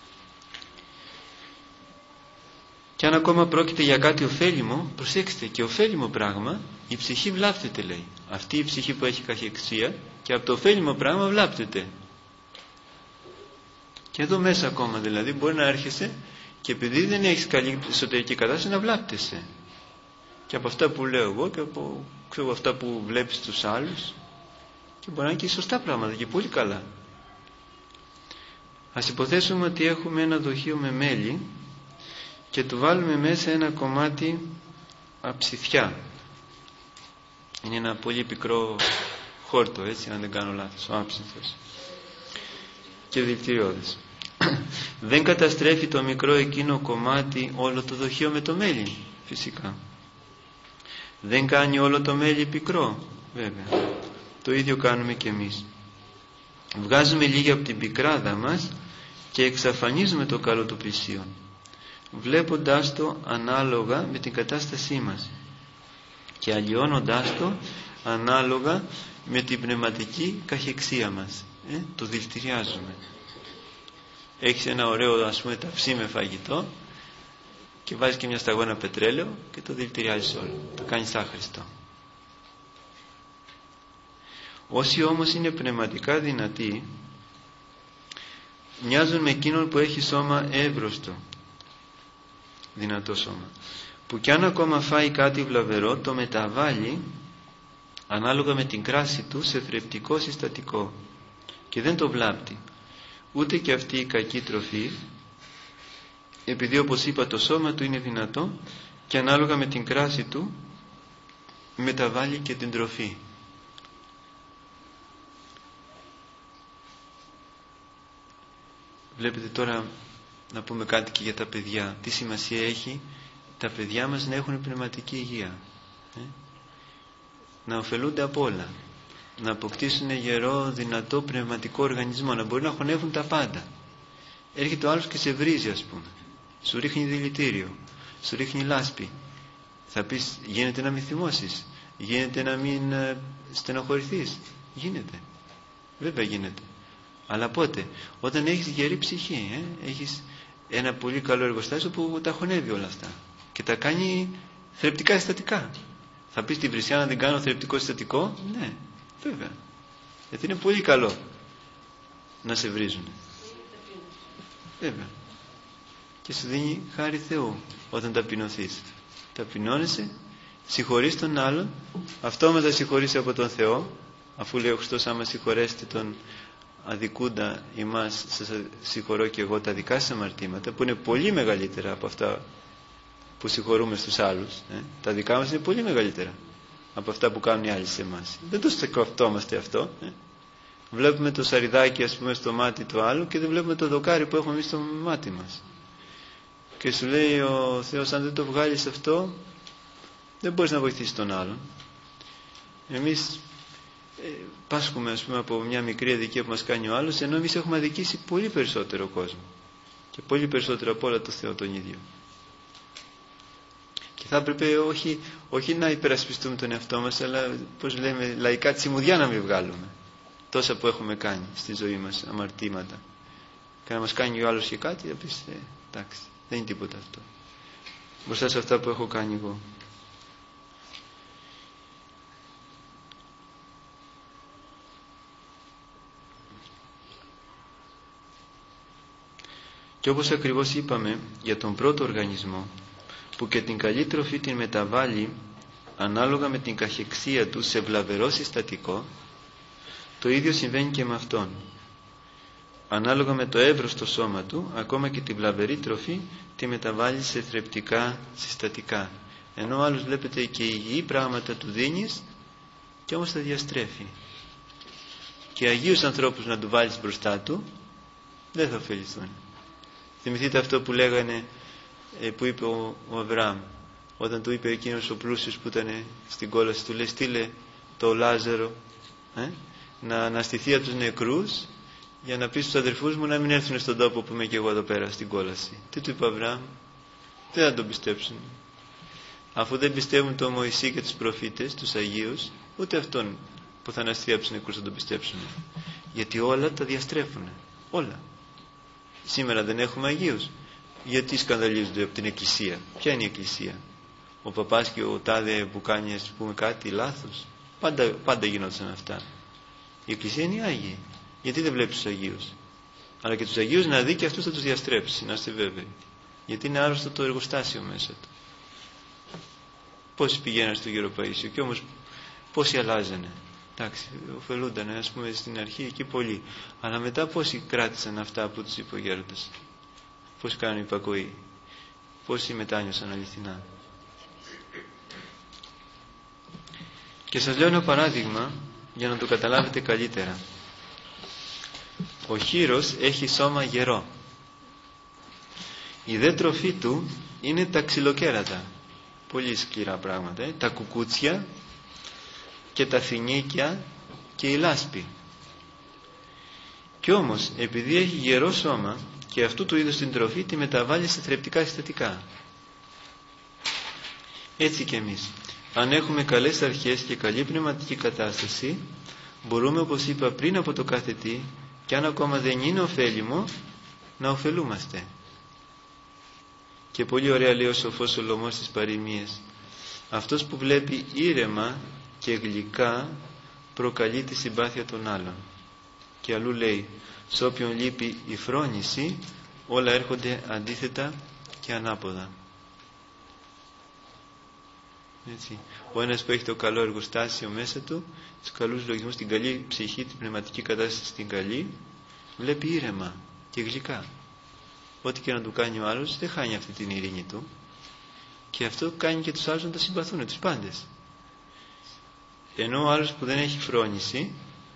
Και αν ακόμα πρόκειται για κάτι ωφέλιμο, προσέξτε, και ωφέλιμο πράγμα, η ψυχή βλάπτεται, λέει. Αυτή η ψυχή που έχει καχεξία, και από το ωφέλιμο πράγμα βλάπτεται. Και εδώ μέσα ακόμα δηλαδή μπορεί να έρχεσαι και επειδή δεν έχεις καλή εσωτερική κατάσταση να βλάπτεσαι. Και από αυτά που λέω εγώ και από ξέρω, αυτά που βλέπεις τους άλλους, και μπορεί να είναι και σωστά πράγματα και πολύ καλά. Ας υποθέσουμε ότι έχουμε ένα δοχείο με μέλι και του βάλουμε μέσα ένα κομμάτι αψιθιά. Είναι ένα πολύ πικρό χόρτο, έτσι, αν δεν κάνω λάθος, ο άψινθος, και δηλητηριώδες. Δεν καταστρέφει το μικρό εκείνο κομμάτι όλο το δοχείο με το μέλι, φυσικά. Δεν κάνει όλο το μέλι πικρό, βέβαια. Το ίδιο κάνουμε και εμείς. Βγάζουμε λίγη από την πικράδα μας και εξαφανίζουμε το καλό του πλησίον, βλέποντάς το ανάλογα με την κατάστασή μας και αλλοιώνοντάς το ανάλογα με την πνευματική καχεξία μας. Ε, το δηλητηριάζουμε. Έχεις ένα ωραίο ας πούμε ταψί με φαγητό και βάζεις και μια σταγόνα πετρέλαιο και το δηλητηριάζεις όλο, το κάνεις άχρηστο. Όσοι όμως είναι πνευματικά δυνατοί μοιάζουν με εκείνον που έχει σώμα εύρωστο, δυνατό σώμα, που κι αν ακόμα φάει κάτι βλαβερό το μεταβάλλει ανάλογα με την κράση του σε θρεπτικό συστατικό και δεν το βλάπτει, ούτε και αυτή η κακή τροφή, επειδή όπως είπα το σώμα του είναι δυνατό και ανάλογα με την κράση του μεταβάλλει και την τροφή. Βλέπετε τώρα, να πούμε κάτι και για τα παιδιά. Τι σημασία έχει τα παιδιά μας να έχουν πνευματική υγεία, ε? να ωφελούνται από όλα, να αποκτήσουν γερό, δυνατό πνευματικό οργανισμό, να μπορεί να χωνεύουν τα πάντα. Έρχεται ο άλλος και σε βρίζει, ας πούμε, σου ρίχνει δηλητήριο, σου ρίχνει λάσπη. Θα πεις, γίνεται να μην θυμώσεις, γίνεται να μην ε, στενοχωρηθείς. Γίνεται, βέβαια γίνεται. Αλλά πότε? Όταν έχεις γερή ψυχή, ε? έχεις ένα πολύ καλό εργοστάσιο που τα χωνεύει όλα αυτά και τα κάνει θρεπτικά συστατικά. Θα πεις, τη Βρυσιά να την κάνω θρεπτικό συστατικό? Ναι, βέβαια, γιατί είναι πολύ καλό να σε βρίζουν, βέβαια, και σου δίνει χάρη Θεού όταν ταπεινωθείς. Ταπεινώνεσαι, συγχωρείς τον άλλον, αυτόματα συγχωρείς από τον Θεό, αφού λέει ο Χριστός, άμα συγχωρέσετε τον αδικούντα ημάς, σας συγχωρώ και εγώ τα δικά σας αμαρτήματα, που είναι πολύ μεγαλύτερα από αυτά που συγχωρούμε στους άλλους. ε? Τα δικά μας είναι πολύ μεγαλύτερα από αυτά που κάνουν οι άλλοι σε εμάς. Δεν το σκεφτόμαστε αυτό. ε? Βλέπουμε το σαριδάκι, ας πούμε, στο μάτι του άλλου και δεν βλέπουμε το δοκάρι που έχουμε εμείς στο μάτι μας. Και σου λέει ο Θεός, αν δεν το βγάλεις αυτό, δεν μπορείς να βοηθήσεις τον άλλον. Εμείς ε, πάσχουμε, ας πούμε, από μια μικρή αδικία που μας κάνει ο άλλος, ενώ εμείς έχουμε αδικήσει πολύ περισσότερο κόσμο και πολύ περισσότερο από όλα το Θεό τον ίδιο. Και θα έπρεπε όχι, όχι να υπερασπιστούμε τον εαυτό μας, αλλά, πώς λέμε, λαϊκά τσιμουδιά να μην βγάλουμε τόσα που έχουμε κάνει στη ζωή μας, αμαρτήματα. Και να μας κάνει ο άλλος και κάτι, θα πεις, ε, εντάξει, δεν είναι τίποτα αυτό μπροστά σε αυτά που έχω κάνει εγώ. Και όπως ακριβώς είπαμε για τον πρώτο οργανισμό, που και την καλή τροφή την μεταβάλλει ανάλογα με την καχεξία του σε βλαβερό συστατικό, το ίδιο συμβαίνει και με αυτόν. Ανάλογα με το εύρος στο σώμα του, ακόμα και την βλαβερή τροφή τη μεταβάλλει σε θρεπτικά συστατικά. Ενώ ο άλλος, βλέπετε, και υγιή πράγματα του δίνεις και όμως τα διαστρέφει. Και αγίους ανθρώπους να του βάλεις μπροστά του, δεν θα ωφεληθούν. Θυμηθείτε αυτό που λέγανε, που είπε ο, ο Αβραάμ, όταν του είπε εκείνος ο πλούσιος που ήταν στην κόλαση, του λέει, στείλε το Λάζαρο ε, να αναστηθεί από τους νεκρούς, για να πει στους αδερφούς μου να μην έρθουν στον τόπο που είμαι και εγώ εδώ πέρα στην κόλαση. Τι του είπε ο Αβραάμ? Δεν θα τον πιστέψουν. Αφού δεν πιστεύουν τον Μωυσή και τους προφήτες, τους Αγίους, ούτε αυτόν που θα αναστηθεί από τους νεκρούς θα τον πιστέψουν. Γιατί όλα τα διαστρέφουν. Όλα. Σήμερα δεν έχουμε Αγίους. Γιατί σκανδαλίζονται από την Εκκλησία? Ποια είναι η Εκκλησία? Ο παπάς και ο τάδε που κάνει, ας πούμε, κάτι λάθος? Πάντα, πάντα γινόταν αυτά. Η Εκκλησία είναι οι Άγιοι. Γιατί δεν βλέπεις τους Αγίους? Αλλά και τους Αγίους να δει και αυτούς θα τους διαστρέψει, να είστε βέβαιοι. Γιατί είναι άρρωστο το εργοστάσιο μέσα του. Πόσοι πηγαίναν στο Γεροπαΐσιο και όμως πόσοι αλλάζανε? Εντάξει, ωφελούνταν, ας πούμε, στην αρχή εκεί πολλοί. Αλλά μετά πόσοι κράτησαν αυτά που τους είπε ο Γέροντας? Πόσοι κάνουν υπακοή? Πόσοι μετάνιωσαν αληθινά? Και σας λέω ένα παράδειγμα για να το καταλάβετε καλύτερα. Ο χήρος έχει σώμα γερό. Η δε τροφή του είναι τα ξυλοκέρατα. Πολύ σκληρά πράγματα. Ε? Τα κουκούτσια και τα φινίκια και η λάσπη. Κι όμως, επειδή έχει γερό σώμα, και αυτού του είδους την τροφή τη μεταβάλλει σε θρεπτικά συστατικά. Έτσι και εμείς, αν έχουμε καλές αρχές και καλή πνευματική κατάσταση, μπορούμε, όπως είπα πριν, από το κάθε τι, και αν ακόμα δεν είναι ωφέλιμο, να ωφελούμαστε. Και πολύ ωραία λέει ο σοφός Σολομός στις παροιμίες, αυτός που βλέπει ήρεμα και γλυκά προκαλεί τη συμπάθεια των άλλων. Και αλλού λέει, σε όποιον λείπει η φρόνηση, όλα έρχονται αντίθετα και ανάποδα. Έτσι. Ο ένας που έχει το καλό εργοστάσιο μέσα του, τους καλούς λογισμούς, την καλή ψυχή, την πνευματική κατάσταση στην καλή, βλέπει ήρεμα και γλυκά. Ό,τι και να του κάνει ο άλλος δεν χάνει αυτή την ειρήνη του, και αυτό κάνει και τους άλλους να τα συμπαθούν, τους πάντες. Ενώ ο άλλος που δεν έχει φρόνηση,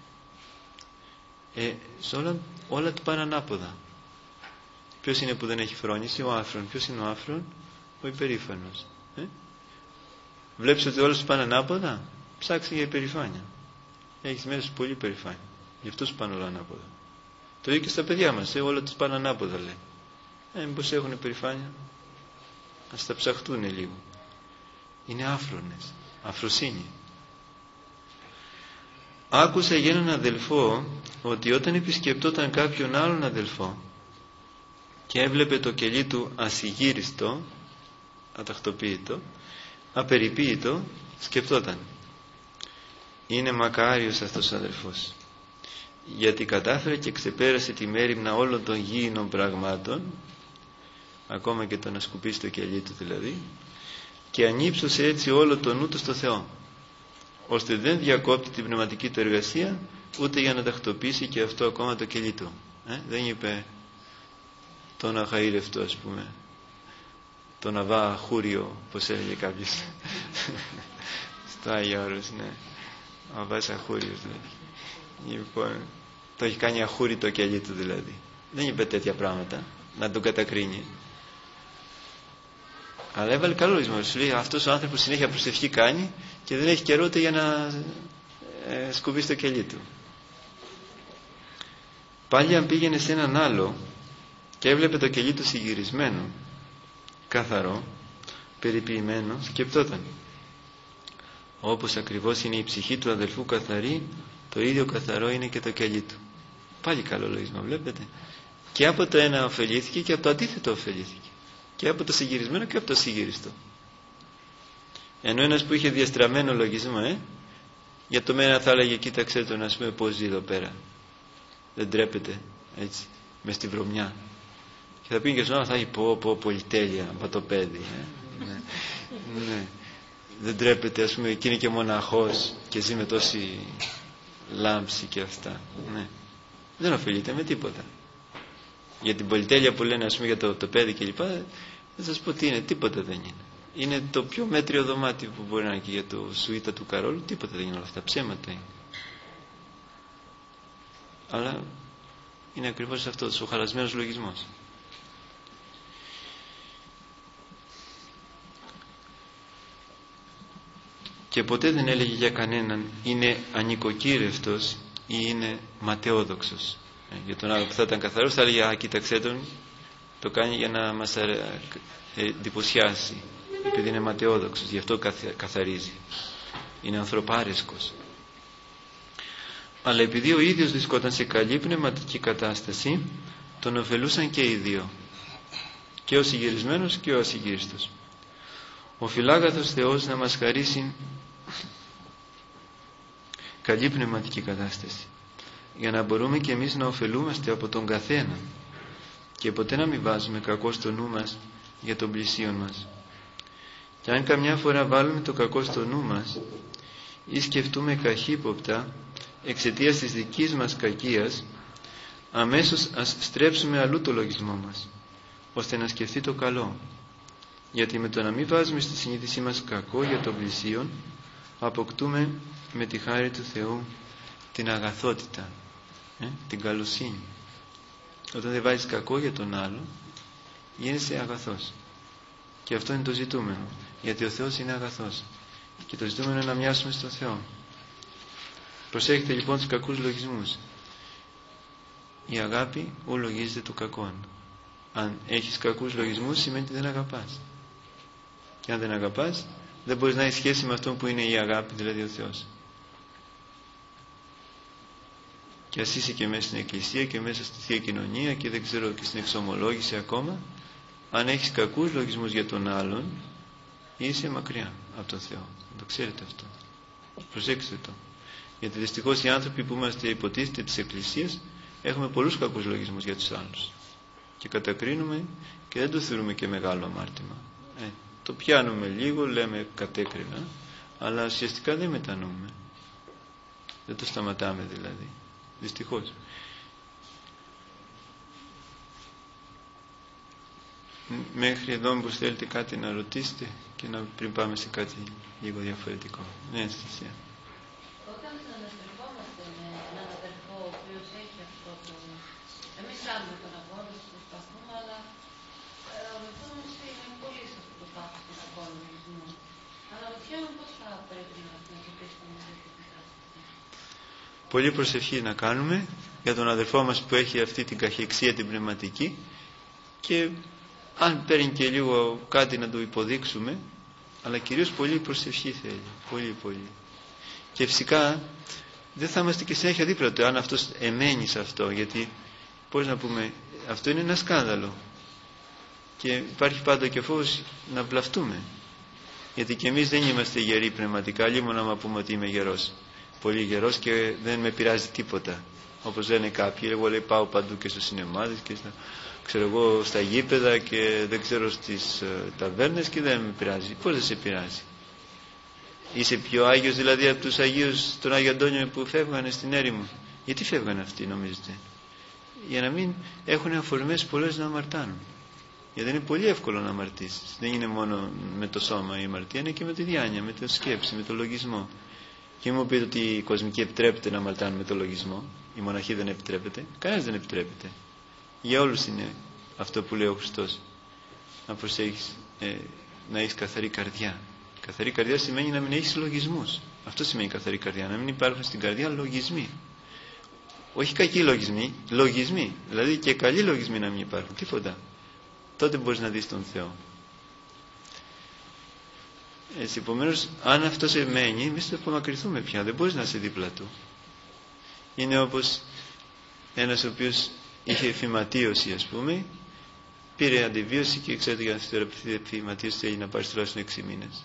ε, σε όλα, όλα του πάνε ανάποδα. Ποιος είναι που δεν έχει φρόνηση? Ο άφρον. Ποιος είναι ο άφρον? Ο υπερήφανος. ε? Βλέπεις ότι όλα σου πάνε ανάποδα, ψάξε για υπερηφάνεια. Έχεις μέσα σου πολύ υπερηφάνεια, γι' αυτό σου πάνε όλα ανάποδα. Το ίδιο και στα παιδιά μας, ε, όλα τους πάνε ανάποδα, λέει. Ε, μήπως έχουν υπερηφάνεια? Ας τα ψαχτούν λίγο. Είναι άφρονες, αφροσύνη. Άκουσα για έναν αδελφό ότι όταν επισκεπτόταν κάποιον άλλον αδελφό και έβλεπε το κελί του ασυγύριστο, αταχτοποίητο, απεριποίητο, σκεπτόταν, είναι μακάριος αυτός ο αδελφός, γιατί κατάφερε και ξεπέρασε τη μέριμνα όλων των γήινων πραγμάτων, ακόμα και το να σκουπίσει το κελί του δηλαδή, και ανύψωσε έτσι όλο το νου του στο Θεό, ώστε δεν διακόπτει την πνευματική του εργασία, ούτε για να τακτοποιήσει και αυτό ακόμα το κελί του. Ε, δεν είπε τον αχαήρευτο, ας πούμε, τον αβά χούριο, όπως έλεγε κάποιος στο Άγιο Όρος, ναι, ο αβάς αχούριος δηλαδή. Λοιπόν, το έχει κάνει αχούρι το κελί του δηλαδή. Δεν είπε τέτοια πράγματα να τον κατακρίνει, αλλά έβαλε καλό λογισμό. Σου λέει, αυτός ο άνθρωπος συνέχεια προσευχή κάνει και δεν έχει καιρό ούτε για να ε, σκουμπίσει το κελί του. Πάλι αν πήγαινε σε έναν άλλο και έβλεπε το κελί του συγυρισμένο, καθαρό, περιποιημένο, σκεπτόταν, όπως ακριβώς είναι η ψυχή του αδελφού καθαρή, το ίδιο καθαρό είναι και το κελί του. Πάλι καλό λογισμό, βλέπετε. Και από το ένα ωφελήθηκε και από το αντίθετο ωφελήθηκε. Και από το συγυρισμένο και από το συγυριστό. Ενώ ένας που είχε διαστραμμένο λογισμό, ε, για το μένα θα έλεγε, κοίταξε τον, ας πούμε, πώς ζει εδώ πέρα. Δεν τρέπεται, έτσι, μες στη βρωμιά. Και θα πήγε και στον άλλο, θα έχει πω, πω, πολυτέλεια, πατοπέδι. Ε. ναι. ναι. Δεν τρέπεται, ας πούμε, και είναι και μοναχός και ζει με τόση λάμψη και αυτά. Ναι. Δεν ωφελείται με τίποτα. Για την πολυτέλεια που λένε, ας πούμε, για το, το παιδί και λοιπά, δεν σας πω τι είναι, τίποτα δεν είναι. Είναι το πιο μέτριο δωμάτιο που μπορεί να είναι, και για το σουίτα του Καρόλου τίποτα δεν είναι, όλα αυτά ψέματα είναι. Αλλά είναι ακριβώς αυτός ο χαλασμένος λογισμός. Και ποτέ δεν έλεγε για κανέναν είναι ανοικοκύρευτος ή είναι ματαιόδοξος. Ε, για τον άλλο που θα ήταν καθαρός θα έλεγε, α, κοίταξέ τον, το κάνει για να μας εντυπωσιάσει, επειδή είναι ματαιόδοξος, γι' αυτό καθαρίζει, είναι ανθρωπάρεσκος. Αλλά επειδή ο ίδιος βρισκόταν σε καλή πνευματική κατάσταση, τον ωφελούσαν και οι δύο, και ο συγυρισμένος και ο ασυγύριστος. Ο φιλάγαθος Θεός να μας χαρίσει καλή πνευματική κατάσταση, για να μπορούμε και εμείς να ωφελούμαστε από τον καθένα και ποτέ να μην βάζουμε κακό στο νου μας για τον πλησίον μας. Και αν καμιά φορά βάλουμε το κακό στο νου μας ή σκεφτούμε καχύποπτα εξαιτίας της δικής μας κακίας, αμέσως ας στρέψουμε αλλού το λογισμό μας, ώστε να σκεφτεί το καλό. Γιατί με το να μην βάζουμε στη συνείδησή μας κακό για τον πλησίον, αποκτούμε με τη χάρη του Θεού την αγαθότητα, ε, την καλοσύνη. Όταν δεν βάζεις κακό για τον άλλο, γίνεσαι αγαθός. Και αυτό είναι το ζητούμενο, γιατί ο Θεός είναι αγαθός και το ζητούμενο είναι να μοιάσουμε στον Θεό. Προσέχετε λοιπόν τους κακούς λογισμούς. Η αγάπη ου λογίζεται του κακόν. Αν έχεις κακούς λογισμούς σημαίνει ότι δεν αγαπάς, και αν δεν αγαπάς δεν μπορείς να έχεις σχέση με αυτό που είναι η αγάπη, δηλαδή ο Θεός. Και ας είσαι και μέσα στην εκκλησία και μέσα στη Θεία Κοινωνία και δεν ξέρω και στην εξομολόγηση ακόμα, αν έχεις κακούς λογισμούς για τον άλλον, είσαι μακριά από τον Θεό. Το ξέρετε αυτό, προσέξτε το. Γιατί δυστυχώς οι άνθρωποι που είμαστε υποτίθεται της εκκλησίας έχουμε πολλούς κακούς λογισμούς για τους άλλους και κατακρίνουμε και δεν το θεωρούμε και μεγάλο αμάρτημα. ε, το πιάνουμε λίγο, λέμε κατέκρινα, αλλά ουσιαστικά δεν μετανοούμε, δεν το σταματάμε δηλαδή, δυστυχώς. Μέχρι εδώ μήπως θέλετε κάτι να ρωτήσετε και να πριν πάμε σε κάτι λίγο διαφορετικό. Ναι, Αναστασία. Όταν συναναστρεφόμαστε με έναν αδερφό ο οποίος έχει αυτό το... Εμείς κάνουμε τον αγώνα, προσπαθούμε, αλλά ο αδερφός είναι πολύ σε αυτό το πάθος του κακολογισμού. Αναρωτιέμαι πώς θα πρέπει να αντιμετωπίσουμε αυτή την κατάσταση. Πολύ προσευχή να κάνουμε για τον αδερφό μας που έχει αυτή την καχυεξία την πνευματική, και αν παίρνει και λίγο κάτι να του υποδείξουμε, αλλά κυρίως πολύ προσευχή θέλει, πολύ πολύ. Και φυσικά δεν θα είμαστε και συνέχεια δίπλα του αν αυτός εμένει σε αυτό, γιατί πώς να πούμε, αυτό είναι ένα σκάνδαλο και υπάρχει πάντα και φόβος να βλαφτούμε, γιατί και εμείς δεν είμαστε γεροί πνευματικά, λίμωνα να πούμε ότι είμαι γερός, πολύ γερός και δεν με πειράζει τίποτα, όπως λένε κάποιοι. Εγώ λέει πάω παντού και στους σινεμάδες και στα, ξέρω εγώ, στα γήπεδα και δεν ξέρω στις uh, ταβέρνες και δεν με πειράζει. Πώς δεν σε πειράζει? Είσαι πιο Άγιος δηλαδή από τους Αγίους, τον Άγιο Αντώνιο που φεύγανε στην έρημο? Γιατί φεύγανε αυτοί νομίζετε? Για να μην έχουν αφορμές πολλές να αμαρτάνουν. Γιατί είναι πολύ εύκολο να αμαρτήσεις. Δεν είναι μόνο με το σώμα η αμαρτία, είναι και με τη διάνοια, με τη σκέψη, με το λογισμό. Και μου πείτε ότι η κοσμική επιτρέπεται να αμαρτάνουν με το λογισμό, η μοναχή δεν επιτρέπεται. Κανένας δεν επιτρέπεται. Για όλους είναι αυτό που λέει ο Χριστός. Να προσέχεις, ε, να έχεις καθαρή καρδιά. Καθαρή καρδιά σημαίνει να μην έχεις λογισμούς. Αυτό σημαίνει καθαρή καρδιά. Να μην υπάρχουν στην καρδιά λογισμοί. Όχι κακοί λογισμοί, λογισμοί. Δηλαδή και καλοί λογισμοί να μην υπάρχουν. Τίποτα. Τότε μπορείς να δεις τον Θεό. Έτσι, επομένως, αν αυτό σε μένει, εμείς θα απομακρυνθούμε πια. Δεν μπορείς να είσαι δίπλα του. Είναι όπως ένας ο οποίος είχε φυματίωση, ας πούμε, πήρε αντιβίωση και ξέρετε, για να θεραπευτεί φυματίωση θέλει να πάρει τουλάχιστον έξι μήνες.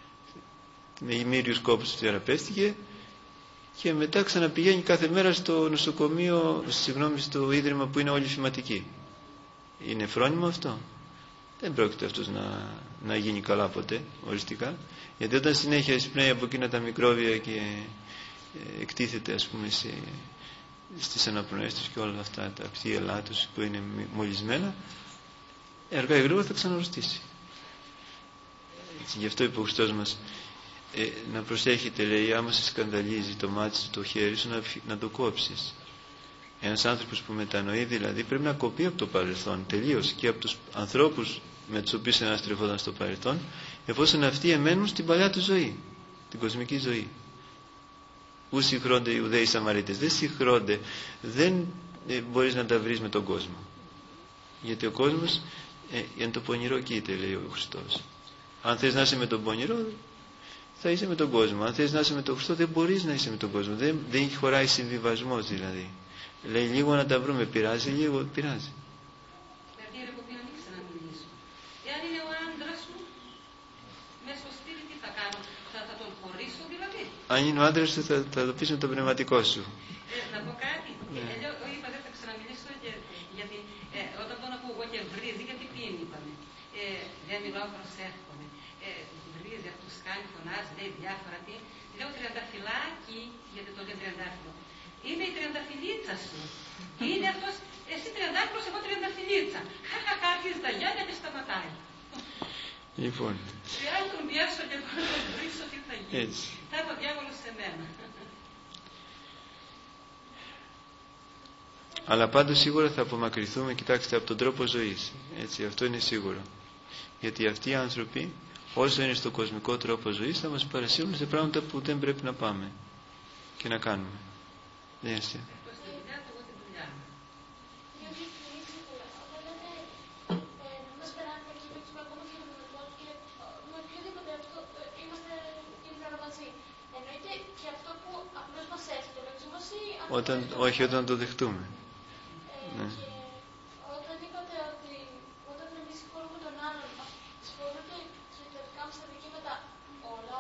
Με μύριους κόπους του θεραπεύτηκε και μετά ξαναπηγαίνει κάθε μέρα στο νοσοκομείο, συγγνώμη, στο ίδρυμα που είναι όλοι φυματικοί. Είναι φρόνιμο αυτό? Δεν πρόκειται αυτός να, να γίνει καλά ποτέ, οριστικά. Γιατί όταν συνέχεια εισπνέει από εκείνα τα μικρόβια και ε, εκτίθεται, ας πούμε, σε, στις αναπνοές τους και όλα αυτά τα κτίελά τους που είναι μολυσμένα, αργά ή γρήγορα θα ξαναρρωστήσει. Έτσι, γι' αυτό είπε ο Χριστός μας, ε, να προσέχετε, λέει, άμα σε σκανδαλίζει το μάτι σου, το χέρι σου, να, να το κόψεις. Ένας άνθρωπος που μετανοεί δηλαδή πρέπει να κοπεί από το παρελθόν τελείως και από τους ανθρώπους με τους οποίους αναστρεφόταν στο παρελθόν, εφόσον αυτοί εμένουν στην παλιά του ζωή, την κοσμική ζωή. Ου συγχρόνται οι Ιουδαίοι Σαμαρίτες, δεν συγχρόνται, δεν ε, μπορείς να τα βρεις με τον κόσμο. Γιατί ο κόσμος ε, είναι το πονηρό κοίται, λέει ο Χριστός. Αν θες να είσαι με τον πονηρό, θα είσαι με τον κόσμο. Αν θες να είσαι με τον Χριστό, δεν μπορείς να είσαι με τον κόσμο. Δεν, δεν χωράει συμβιβασμός δηλαδή. Λέει λίγο να τα βρούμε, πειράζει, λίγο πειράζει. Δηλαδή ρε κοπή να μην ξαναμιλήσω. Εάν είναι ο άντρας μου, μέσα στο σπίτι τι θα κάνω? Θα, θα τον χωρίσω δηλαδή? Αν είναι ο άντρας σου θα, θα το πεις με το πνευματικό σου. Ε, να πω κάτι. Ναι. Ε, λέω, είπα δεν θα ξαναμιλήσω και, γιατί ε, όταν τον ακούω εγώ και βρίζει, γιατί ποιοι είπαμε. Ε, δεν μιλάω, προσεύχομαι. Ε, βρίζει, αυτούς κάνει, φωνάζει, λέει διάφορα τι. Λέω τριανταφυλάκι, γιατί το λέει τριαντάφυλλο. Είναι η τριανταφυλλίτσα σου. Είναι αυτός, εσύ τριαντάφυλλος, εγώ τριανταφυλλίτσα. Χαχαχά, αρχίζει τα γυάλια και σταματάει. Λοιπόν. Και αν τον πιάσω και εγώ να τον βρίσω, τι θα γίνει? Έτσι. Θα έρθει ο διάβολος σε μένα. Αλλά πάντως σίγουρα θα απομακρυνθούμε, κοιτάξτε, από τον τρόπο ζωής. Έτσι, αυτό είναι σίγουρο. Γιατί αυτοί οι άνθρωποι, όσο είναι στο κοσμικό τρόπο ζωής, θα μας παρασύρουν σε πράγματα που δεν πρέπει να πάμε και να κάνουμε. Ναι, εσύ. Όταν, όχι, όταν το δεχτούμε. Ε, ναι. και όταν είπατε ότι όταν εμείς συγχωρούμε τον άλλον, συγχωρούνται εξωτερικά μας τα δικήματα όλα,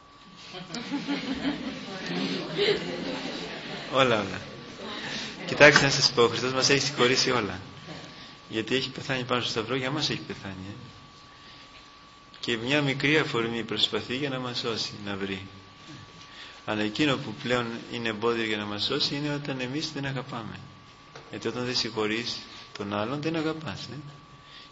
όλα. Όλα, όλα. Κοιτάξτε να σας πω, ο Χριστός μας έχει συγχωρήσει όλα. Γιατί έχει πεθάνει πάνω στο σταυρό, για μας έχει πεθάνει. Ε? Και μια μικρή αφορμή προσπαθεί για να μας σώσει, να βρει. Αλλά εκείνο που πλέον είναι εμπόδιο για να μας σώσει είναι όταν εμείς δεν αγαπάμε. Γιατί όταν δεν συγχωρείς τον άλλον δεν αγαπάς. Ε?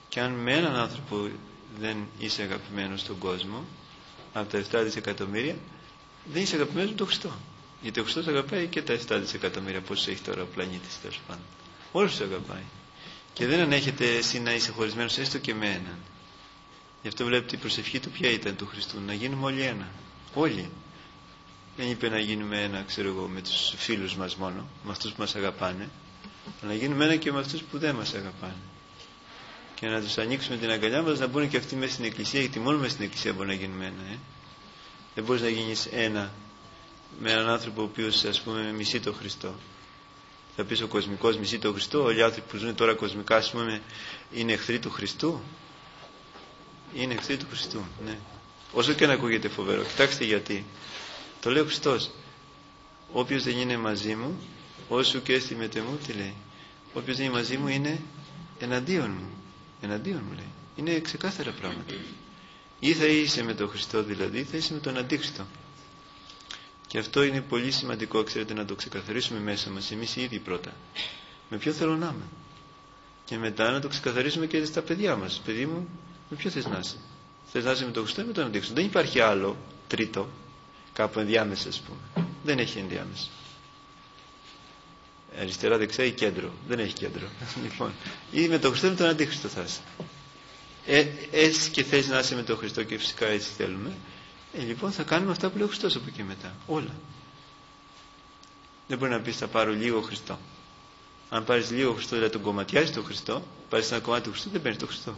Και αν με έναν άνθρωπο δεν είσαι αγαπημένος στον κόσμο, από τα επτά δισεκατομμύρια, δεν είσαι αγαπημένος με τον Χριστό. Γιατί ο Χριστός αγαπάει και τα επτά δισεκατομμύρια, πόσους έχει τώρα ο πλανήτης, τέλος πάντων. Όλους τους αγαπάει. Και δεν ανέχεται εσύ να είσαι χωρισμένος έστω και με έναν. Γι' αυτό βλέπετε η προσευχή του ποια ήταν του Χριστού, να γίνουμε όλοι ένα. Όλοι. Δεν είπε να γίνουμε ένα, ξέρω εγώ, με τους φίλους μας μόνο, με αυτούς που μας αγαπάνε, αλλά να γίνουμε ένα και με αυτούς που δεν μας αγαπάνε. Και να τους ανοίξουμε την αγκαλιά μας, να μπουν και αυτοί μέσα στην εκκλησία, γιατί μόνο μέσα στην εκκλησία μπορεί να γίνουμε ένα. Ε? Δεν μπορείς να γίνεις ένα με έναν άνθρωπο ο οποίος, ας πούμε, μισεί τον Χριστό. Θα πεις ο κοσμικός μισεί τον Χριστό, όλοι οι άνθρωποι που ζουν τώρα κοσμικά, ας πούμε, είναι εχθροί του Χριστού. Είναι εχθροί του Χριστού, ναι. Όσο και να ακούγεται φοβερό. Κοιτάξτε γιατί. Το λέει ο Χριστός. Όποιος δεν είναι μαζί μου, όσο και έστι μετ' εμού, τι λέει. Όποιος δεν είναι μαζί μου είναι εναντίον μου. Εναντίον μου λέει. Είναι ξεκάθαρα πράγματα. Ή θα είσαι με τον Χριστό δηλαδή, ή θα είσαι με τον Αντίχριστο. Και αυτό είναι πολύ σημαντικό, ξέρετε, να το ξεκαθαρίσουμε μέσα μας, εμείς οι ίδιοι πρώτα. Με ποιο θέλω να είμαι. Και μετά να το ξεκαθαρίσουμε και στα παιδιά μας. Παιδί μου, με ποιο θες να είσαι. Θες να είσαι με τον Χριστό ή με τον Αντίχριστο. Δεν υπάρχει άλλο τρίτο, κάπου ενδιάμεσα, ας πούμε. Δεν έχει ενδιάμεσα. Αριστερά, δεξιά ή κέντρο. Δεν έχει κέντρο. Λοιπόν, ή με τον Χριστό ή με τον Αντίχριστο θα είσαι. Ε, έτσι και θες να είσαι με τον Χριστό, και φυσικά έτσι θέλουμε. Ε, λοιπόν θα κάνουμε αυτά που λέει ο Χριστός από εκεί μετά. Όλα. Δεν μπορεί να πεις θα πάρω λίγο Χριστό. Αν πάρεις λίγο Χριστό, δηλαδή τον κομματιάζεις τον Χριστό, πάρεις ένα κομμάτι του Χριστού, δεν παίρνεις τον Χριστό.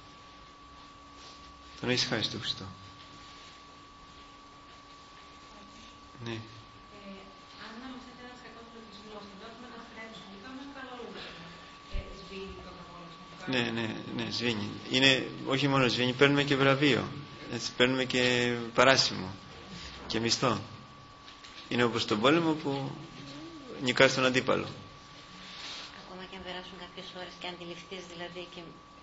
Τον έχεις χάσει τον Χριστό. Ναι. Αν είμαστε ένας κακός λογισμός, εδώ έχουμε να φρέψουμε, κάνουμε καλό λογισμό. Σβήνει το κακό. Ναι, ναι, ναι, σβήνει. Είναι, όχι μόνο σβήνει, παίρνουμε και βραβείο. Έτσι, παίρνουμε και παράσημο και μισθό. Είναι όπως στον πόλεμο που νικάς τον αντίπαλο. Ακόμα και αν περάσουν κάποιες ώρες και αντιληφθείς δηλαδή και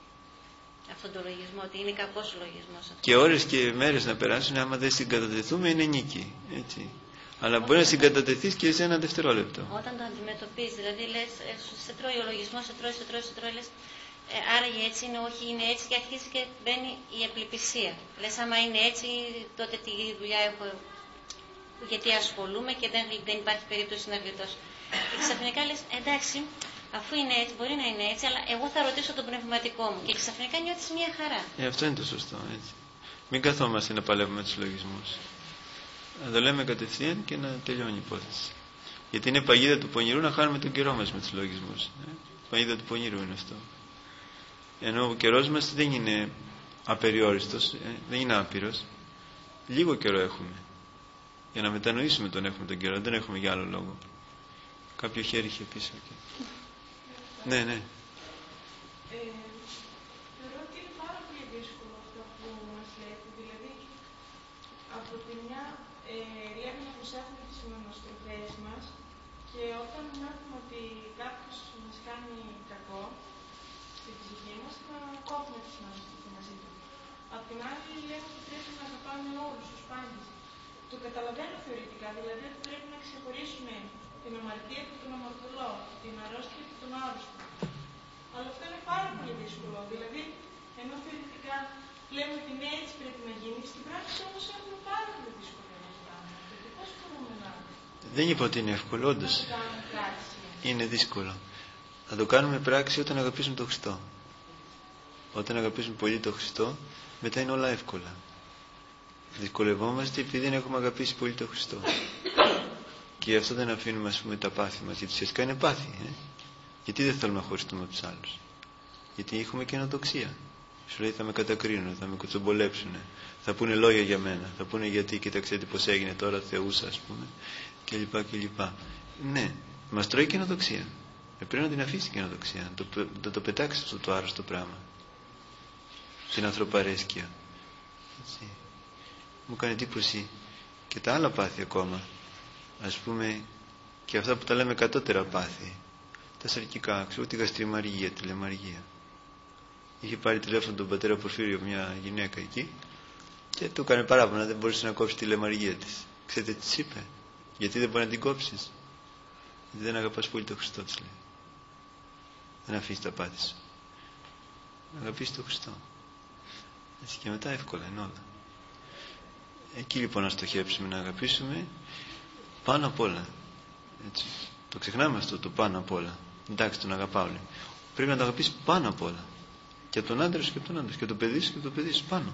αυτόν τον λογισμό, ότι είναι κακός ο λογισμός αυτό. Και ώρες και μέρες να περάσουν, άμα δεν συγκατατεθούμε είναι νίκη. Έτσι. Αλλά μπορεί να συγκατατεθείς και σε ένα δευτερόλεπτο. Όταν το αντιμετωπίζεις, δηλαδή λες, σε τρώει ο λογισμός, σε τρώει, σε τρώει, σε τρώει, λες, ε, άραγε έτσι είναι, όχι είναι έτσι, και αρχίζει και μπαίνει η επληπισία. Λες, άμα είναι έτσι, τότε τι δουλειά έχω, γιατί ασχολούμαι και δεν, δεν υπάρχει περίπτωση να γλιτώσω. Και ξαφνικά λες, εντάξει, αφού είναι έτσι, μπορεί να είναι έτσι, αλλά εγώ θα ρωτήσω τον πνευματικό μου. Και ξαφνικά νιώθεις μια χαρά. Ε, αυτό είναι το σωστό, έτσι. Μην καθόμαστε να παλεύουμε τους λογισμούς. Να το λέμε κατευθείαν και να τελειώνει η υπόθεση. Γιατί είναι παγίδα του πονηρού να χάνουμε τον καιρό μας με τους λογισμούς. Ε? Παγίδα του πονηρού είναι αυτό. Ενώ ο καιρός μας δεν είναι απεριόριστος, ε? δεν είναι άπειρος. Λίγο καιρό έχουμε. Για να μετανοήσουμε τον έχουμε τον καιρό, δεν έχουμε για άλλο λόγο. Κάποιο χέρι είχε πίσω. Okay. Ναι, ναι. Ε, θεωρώ ότι είναι πάρα πολύ δύσκολο αυτό που μας λέτε. Δηλαδή, από τη μια ε, λέμε να προσέχουμε τις μονοστροφές μας και όταν νιώθουμε ότι κάποιος μας κάνει κακό στην ψυχή μας, να κόβουμε τις μονοστροφές μαζί του. Απ' την άλλη, λέμε ότι πρέπει να αγαπάμε όλους τους πάντες. Το καταλαβαίνω θεωρητικά, δηλαδή ότι πρέπει να ξεχωρίσουμε την αμαρτία από τον αμαρτωλό, την αρρώστια από τον άρρωστο. Αλλά αυτό είναι πάρα πολύ δύσκολο. Δηλαδή, ενώ θεωρητικά λέμε ότι ναι, έτσι πρέπει να γίνει, στην πράξη όμως έχουμε πάρα πολύ δύσκολο να το κάνουμε. Γιατί πώς μπορούμε να. Δεν είπα ότι είναι εύκολο, όντως. Να το κάνουμε πράξη. Είναι δύσκολο. Να το κάνουμε πράξη όταν αγαπήσουμε τον Χριστό. Όταν αγαπήσουμε πολύ τον Χριστό, μετά είναι όλα εύκολα. Δυσκολευόμαστε επειδή δεν έχουμε αγαπήσει πολύ τον Χριστό. Και γι' αυτό δεν αφήνουμε, ας πούμε, τα πάθη μας. Γιατί ουσιαστικά είναι πάθη. Ε? Γιατί δεν θέλουμε να χωριστούμε από τους άλλους. Γιατί έχουμε καινοτοξία. Σου λέει θα με κατακρίνουν, θα με κοτσομπολέψουν, θα πούνε λόγια για μένα, θα πούνε γιατί, κοιτάξτε πώς έγινε τώρα, θεούσα, ας πούμε, κλπ. κλπ. Ναι, μας τρώει καινοτοξία. Ε, πρέπει να την αφήσει καινοτοξία, να το, να το πετάξει αυτό το άρρωστο πράγμα. Την ανθρωπαρέσκεια. Έτσι. Μου κάνει εντύπωση και τα άλλα πάθη ακόμα. Ας πούμε και αυτά που τα λέμε κατώτερα πάθη. Τα σαρκικά, ξέρω, τη γαστριμαργία, τη λαιμαργία. Είχε πάρει τηλέφωνο τον πατέρα Πορφύριο μια γυναίκα εκεί και του έκανε παράπονα, δεν μπορούσε να κόψει τη λαιμαργία της. Ξέρετε τι της είπε? Γιατί δεν μπορεί να την κόψεις? Γιατί δεν αγαπάς πολύ τον Χριστό, της λέει. Δεν αφήσεις τα πάθη σου. Να αγαπήσει τον Χριστό. Έτσι, και μετά εύκολα είναι όλα. Εκεί λοιπόν να στοχεύσουμε, να αγαπήσουμε πάνω απ' όλα. Έτσι. Το ξεχνάμε αυτό το πάνω απ' όλα. Εντάξει, τον αγαπάω όλοι. Πρέπει να το αγαπήσει πάνω απ' όλα. Και από τον άντρα σου και από τον άντρα σου. Και από το παιδί σου και από το παιδί σου. Πάνω.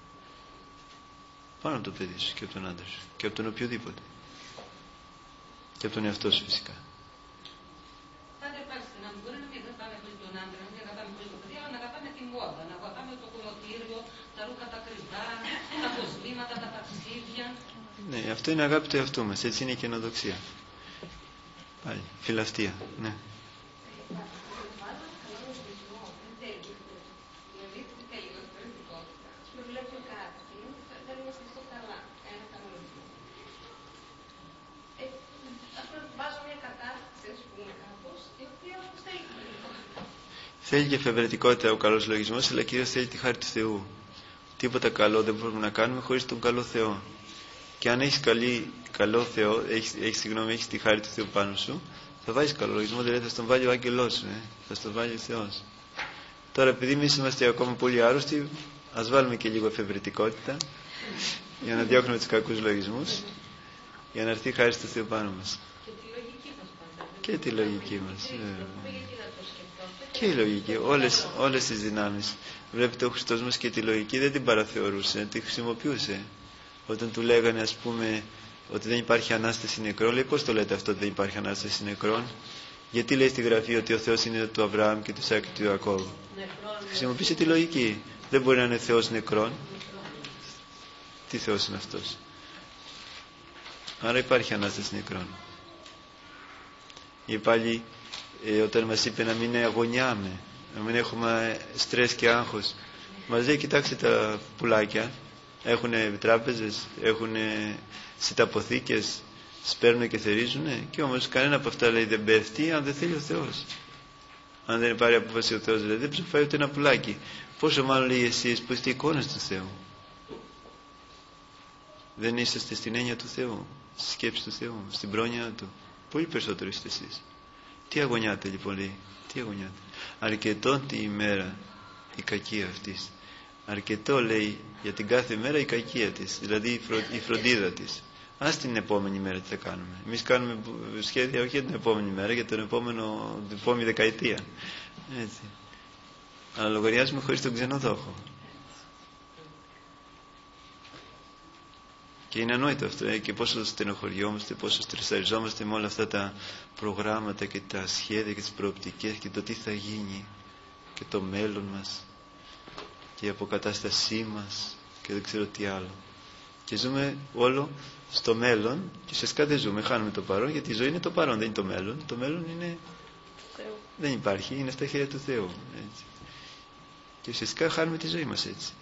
Πάνω από το παιδί σου και από τον άντρα σου. Και από τον οποιοδήποτε. Και από τον εαυτό σου φυσικά. Πάτε πάστε να μπορεί να μην αγαπάμε χωρίς τον άντρα, να μην αγαπάμε χωρίς το παιδί, αλλά να αγαπάμε τη μόδα, να αγαπάμε το κολοτήριο, τα ρούχα τα κρυβά, τα κοσμήματα, τα ταξίδια. Ναι, αυτό είναι αγάπη του εαυτού μας. Έτσι είναι η καινοδοξία. Πάλι, φιλαυτία. Ναι. Θέλει και εφευρετικότητα ο καλός λογισμός, αλλά κυρίως θέλει τη χάρη του Θεού. Τίποτα καλό δεν μπορούμε να κάνουμε χωρίς τον καλό Θεό. Και αν έχεις καλή, καλό Θεό, έχεις, έχεις, συγγνώμη, έχεις τη χάρη του Θεού πάνω σου, θα βάζεις καλό λογισμό, δηλαδή θα στον βάλει ο άγγελός σου, ε? θα στον βάλει ο Θεός. Τώρα, επειδή εμείς είμαστε ακόμα πολύ άρρωστοι, ας βάλουμε και λίγο εφευρετικότητα για να διώχνουμε τους κακούς λογισμούς, για να έρθει η χάρη του Θεού πάνω μας. Και τη λογική μας πάντα. Και τη λογική μας. Ε. Και η λογική, όλες, όλες τις δυνάμεις. Βλέπετε, ο Χριστός μας και τη λογική δεν την παραθεωρούσε, τη χρησιμοποιούσε. Όταν του λέγανε, ας πούμε, ότι δεν υπάρχει Ανάσταση νεκρών, λέει, πώς το λέτε αυτό ότι δεν υπάρχει Ανάσταση νεκρών? Γιατί λέει στη Γραφή ότι ο Θεός είναι του Αβραάμ και του Ισαάκ και του Ιακώβ? Χρησιμοποίησε τη λογική. Δεν μπορεί να είναι Θεός νεκρών. Τι Θεός είναι αυτός? Άρα υπάρχει Ανάσταση νεκρών. Ή πάλι ε, όταν μας είπε να μην αγωνιάμε, να μην έχουμε στρες και άγχος, μας λέει, κοιτάξτε τα πουλάκια, έχουν τράπεζες, έχουν σιταποθήκες, σπέρνουν και θερίζουν, και όμως κανένα από αυτά, λέει, δεν πέφτει αν δεν θέλει ο Θεός. Αν δεν πάρει απόφαση ο Θεός, δηλαδή, δεν ψηφάει ούτε ένα πουλάκι. Πόσο μάλλον, λέει, εσείς που είστε εικόνες του Θεού. Δεν είσαστε στην έννοια του Θεού, στη σκέψη του Θεού, στην πρόνοια Του. Πολύ περισσότερο είστε εσείς. Τι αγωνιάτε λοιπόν, λέει, τι αγωνιάτε? Αρκετόν τη ημέρα η κακία αυτής. Αρκετό, λέει, για την κάθε μέρα η κακία της, δηλαδή η, φρο, η φροντίδα της. Ας την επόμενη μέρα τι θα κάνουμε? Εμείς κάνουμε σχέδια όχι για την επόμενη μέρα, για τον επόμενο, την επόμενη δεκαετία. Έτσι. Αλλά λογαριάζουμε χωρίς τον ξενοδόχο. Και είναι ανόητο αυτό, ε, και πόσο στενοχωριόμαστε, πόσο στρεσαριζόμαστε με όλα αυτά τα προγράμματα και τα σχέδια και τις προοπτικές και το τι θα γίνει και το μέλλον μας και η αποκατάστασή μας και δεν ξέρω τι άλλο. Και ζούμε όλο στο μέλλον και ουσιαστικά δεν ζούμε, χάνουμε το παρόν, γιατί η ζωή είναι το παρόν, δεν είναι το μέλλον. Το μέλλον είναι, δεν υπάρχει, είναι στα χέρια του Θεού. Έτσι. Και ουσιαστικά χάνουμε τη ζωή μας έτσι.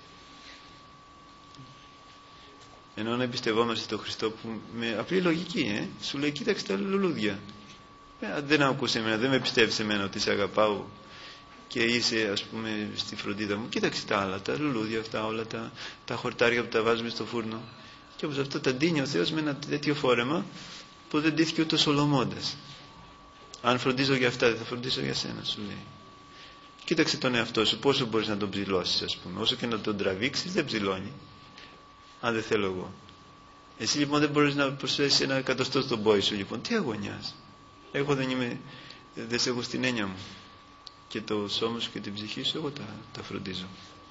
Ενώ να εμπιστευόμαστε τον Χριστό που με απλή λογική, ε, σου λέει, κοίταξε τα λουλούδια. Ε, δεν ακούσε εμένα, δεν με πιστεύεις εμένα ότι σε αγαπάω και είσαι, ας πούμε, στη φροντίδα μου. Κοίταξε τα άλλα, τα λουλούδια αυτά, όλα τα, τα χορτάρια που τα βάζουμε στο φούρνο. Και όπως αυτό τα ντύνει ο Θεός με ένα τέτοιο φόρεμα που δεν ντύθηκε ούτε ο Σολομώντας. Αν φροντίζω για αυτά, δεν θα φροντίσω για σένα, σου λέει. Κοίταξε τον εαυτό σου, πόσο μπορείς να τον ψηλώσεις, ας πούμε. Όσο και να τον τραβήξεις, δεν ψηλώνει. Αν δεν θέλω εγώ. Εσύ λοιπόν δεν μπορείς να προσθέσεις ένα εκατοστό στον πόη σου, λοιπόν. Τι αγωνιάς? Εγώ δεν είμαι, δεν σε έχω στην έννοια μου. Και το σώμα σου και την ψυχή σου εγώ τα, τα φροντίζω.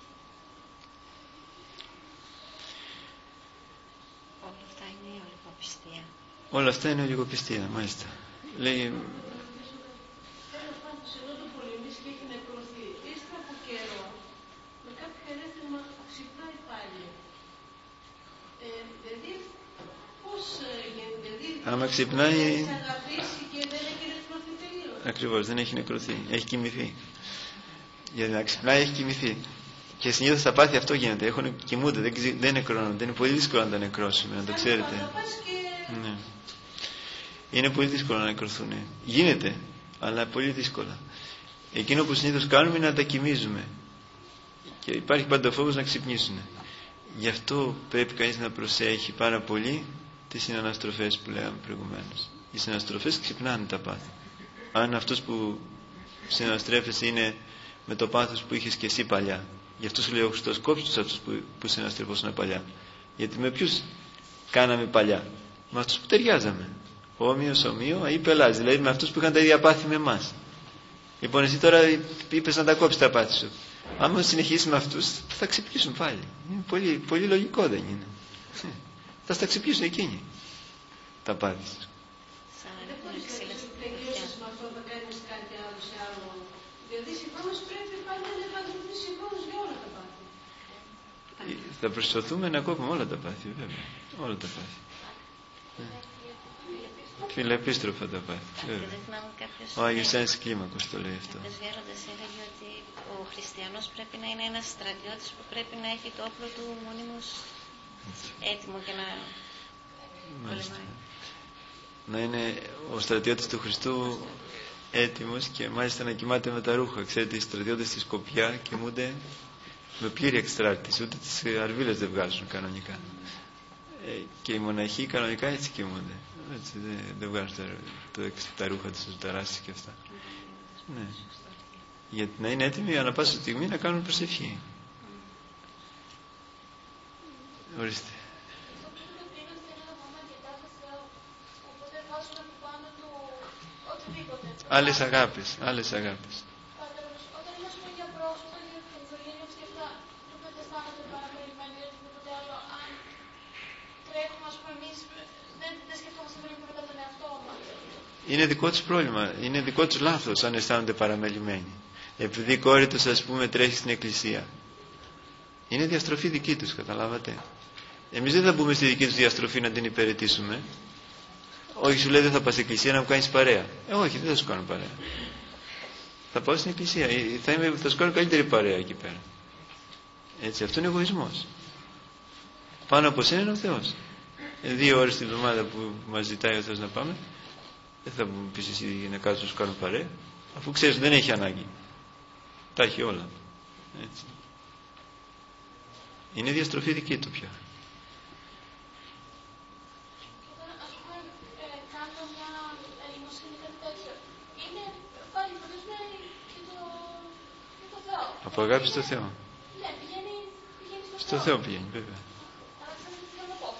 Όλα αυτά είναι η ολιγοπιστία. Όλα αυτά είναι ολιγοπιστία, μάλιστα. Λέει... Τέλος πάντων, ενώ το πολεμήσει και έχει νεκρωθεί, ύστερα από καιρό, με κάποιο ερέθισμα ξυπνάει πάλι. Ε, δηλαδή, πώς γίνεται, δηλαδή, άμα ξυπνάει... έχει αγαπήσει και δεν έχει νεκρωθεί τελείως. Ακριβώς, δεν έχει νεκρωθεί, έχει κοιμηθεί. Για να ξυπνάει έχει κοιμηθεί. Και συνήθως στα πάθη αυτό γίνεται, έχουν, κοιμούνται, δεν, δεν νεκρώνονται. Είναι πολύ δύσκολο να τα νεκρώσουμε, να το ξέρετε. Και... Ναι. Είναι πολύ δύσκολο να νεκρωθούν. Γίνεται, αλλά πολύ δύσκολα. Εκείνο που συνήθως κάνουμε είναι να τα κοιμίζουμε. Και υπάρχει πάντα ο φόβος να ξυπνήσουν. Γι' αυτό πρέπει κανείς να προσέχει πάρα πολύ τις συναναστροφές που λέγαμε προηγουμένως. Οι συναναστροφές ξυπνάνε τα πάθη. Αν αυτός που συναναστρέφεσαι είναι με το πάθος που είχες και εσύ παλιά. Γι' αυτό σου λέει ο Χριστός, κόψε τους αυτούς που, που συναστρεφόσουν παλιά. Γιατί με ποιους κάναμε παλιά? Με αυτούς που ταιριάζαμε. Όμοιος, ομοίο ή πελάς. Δηλαδή με αυτούς που είχαν τα ίδια πάθη με εμάς. Λοιπόν, εσύ τώρα είπες να τα κόψεις τα πάθη σου. Άμα συνεχίσεις με αυτούς, θα ξυπνήσουν πάλι. Είναι πολύ, πολύ λογικό, δεν είναι? Θα στα ξυπνήσουν εκείνοι τα πάθη σου. Δεν μπορείς να τελειώσεις με αυτό, θα κάνεις κάτι άλλο σε άλλο. Δηλαδή συγχρόνως πρέπει πάλι να επανδρεθείς συγχρόνως για όλα τα πάθη. Θα προσπαθούμε να κόβουμε όλα τα πάθη, βέβαια. Όλα τα πάθη. Φιλεπίστροφα τα πάθη. Ο Άγιος Άννης Κλίμακος το λέει αυτό. Κάποιος γέροντας έλεγε ότι ο χριστιανός πρέπει να είναι ένας στρατιώτης που πρέπει να έχει το όπλο του μονίμως έτοιμο και να πολεμάει. Να είναι ο στρατιώτης του Χριστού έτοιμος και μάλιστα να κοιμάται με τα ρούχα. Ξέρετε, οι στρατιώτες στη Σκοπιά κοιμούνται με πλήρη εξτράρτηση, ούτε τις αρβίλες δεν βγάζουν κανονικά. Ε, και οι μοναχοί κανονικά έτσι κοιμούνται. Έτσι, δεν, δεν βγάζουν τα, το, τα ρούχα τους, τα ράσις και αυτά. Ναι. Γιατί να είναι έτοιμοι ανά πάσα στιγμή να κάνουν προσευχή. Ορίστε. Άλλες αγάπες, άλλες αγάπες. Όταν είμαστε για πρόσωπα, για την οικογένεια και αυτά, δεν αισθάνονται παραμελημένοι ή οτιδήποτε άλλο. Αν τρέχουμε, ας πούμε, εμείς δεν, δεν σκεφτόμαστε πολύ πρώτα τον εαυτό μας. Είναι δικό τους πρόβλημα, είναι δικό τους λάθος αν αισθάνονται παραμελημένοι. Επειδή η κόρη τους, ας πούμε, τρέχει στην εκκλησία. Είναι διαστροφή δική τους, καταλάβατε. Εμείς δεν θα μπούμε στη δική τους διαστροφή να την υπηρετήσουμε. Όχι, σου λέει δεν θα πας στην εκκλησία να μου κάνεις παρέα. Ε, όχι, δεν θα σου κάνω παρέα. Θα πάω στην εκκλησία. Θα, είμαι, θα σου κάνω καλύτερη παρέα εκεί πέρα. Έτσι, αυτό είναι εγωισμός. Πάνω από σένα είναι ο Θεός. Ε, δύο ώρες την εβδομάδα που μας ζητάει ο Θεός να πάμε, δεν θα μου πεις εσύ να κάτσω να σου κάνω παρέα, αφού ξέρεις δεν έχει ανάγκη. Τα έχει όλα. Έτσι. Είναι διαστροφή δική του πια. Από αγάπη στο Θεό. Ναι, πηγαίνει, πηγαίνει στο, στο Θεό. Θεό πηγαίνει, βέβαια. Αλλά ξέρετε τι θέλω να πω.